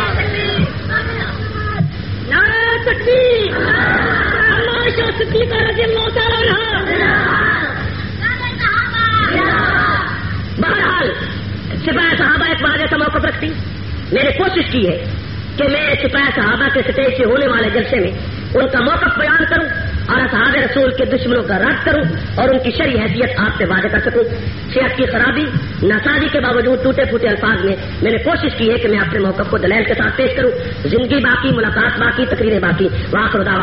نعرہ تکبیر، اللہ کا صدیق رضی اللہ تعالیٰ عنہ. بہرحال سپاہی صحابہ ایک بار ایسا موقف رکھتی. میں نے کوشش کی ہے کہ میں سپاہی صحابہ کے سٹیج سے ہونے والے جلسے میں ان کا موقف بیان کروں اور اصحاب رسول کے دشمنوں کا رد کروں اور ان کی شرعی حیثیت آپ سے واضح کر سکوں. صحت کی خرابی ناسازی کے باوجود ٹوٹے پھوٹے الفاظ میں نے کوشش کی ہے کہ میں اپنے موقف کو دلیل کے ساتھ پیش کروں. زندگی باقی، ملاقات باقی، تقریریں باقی. وآخر دعوانا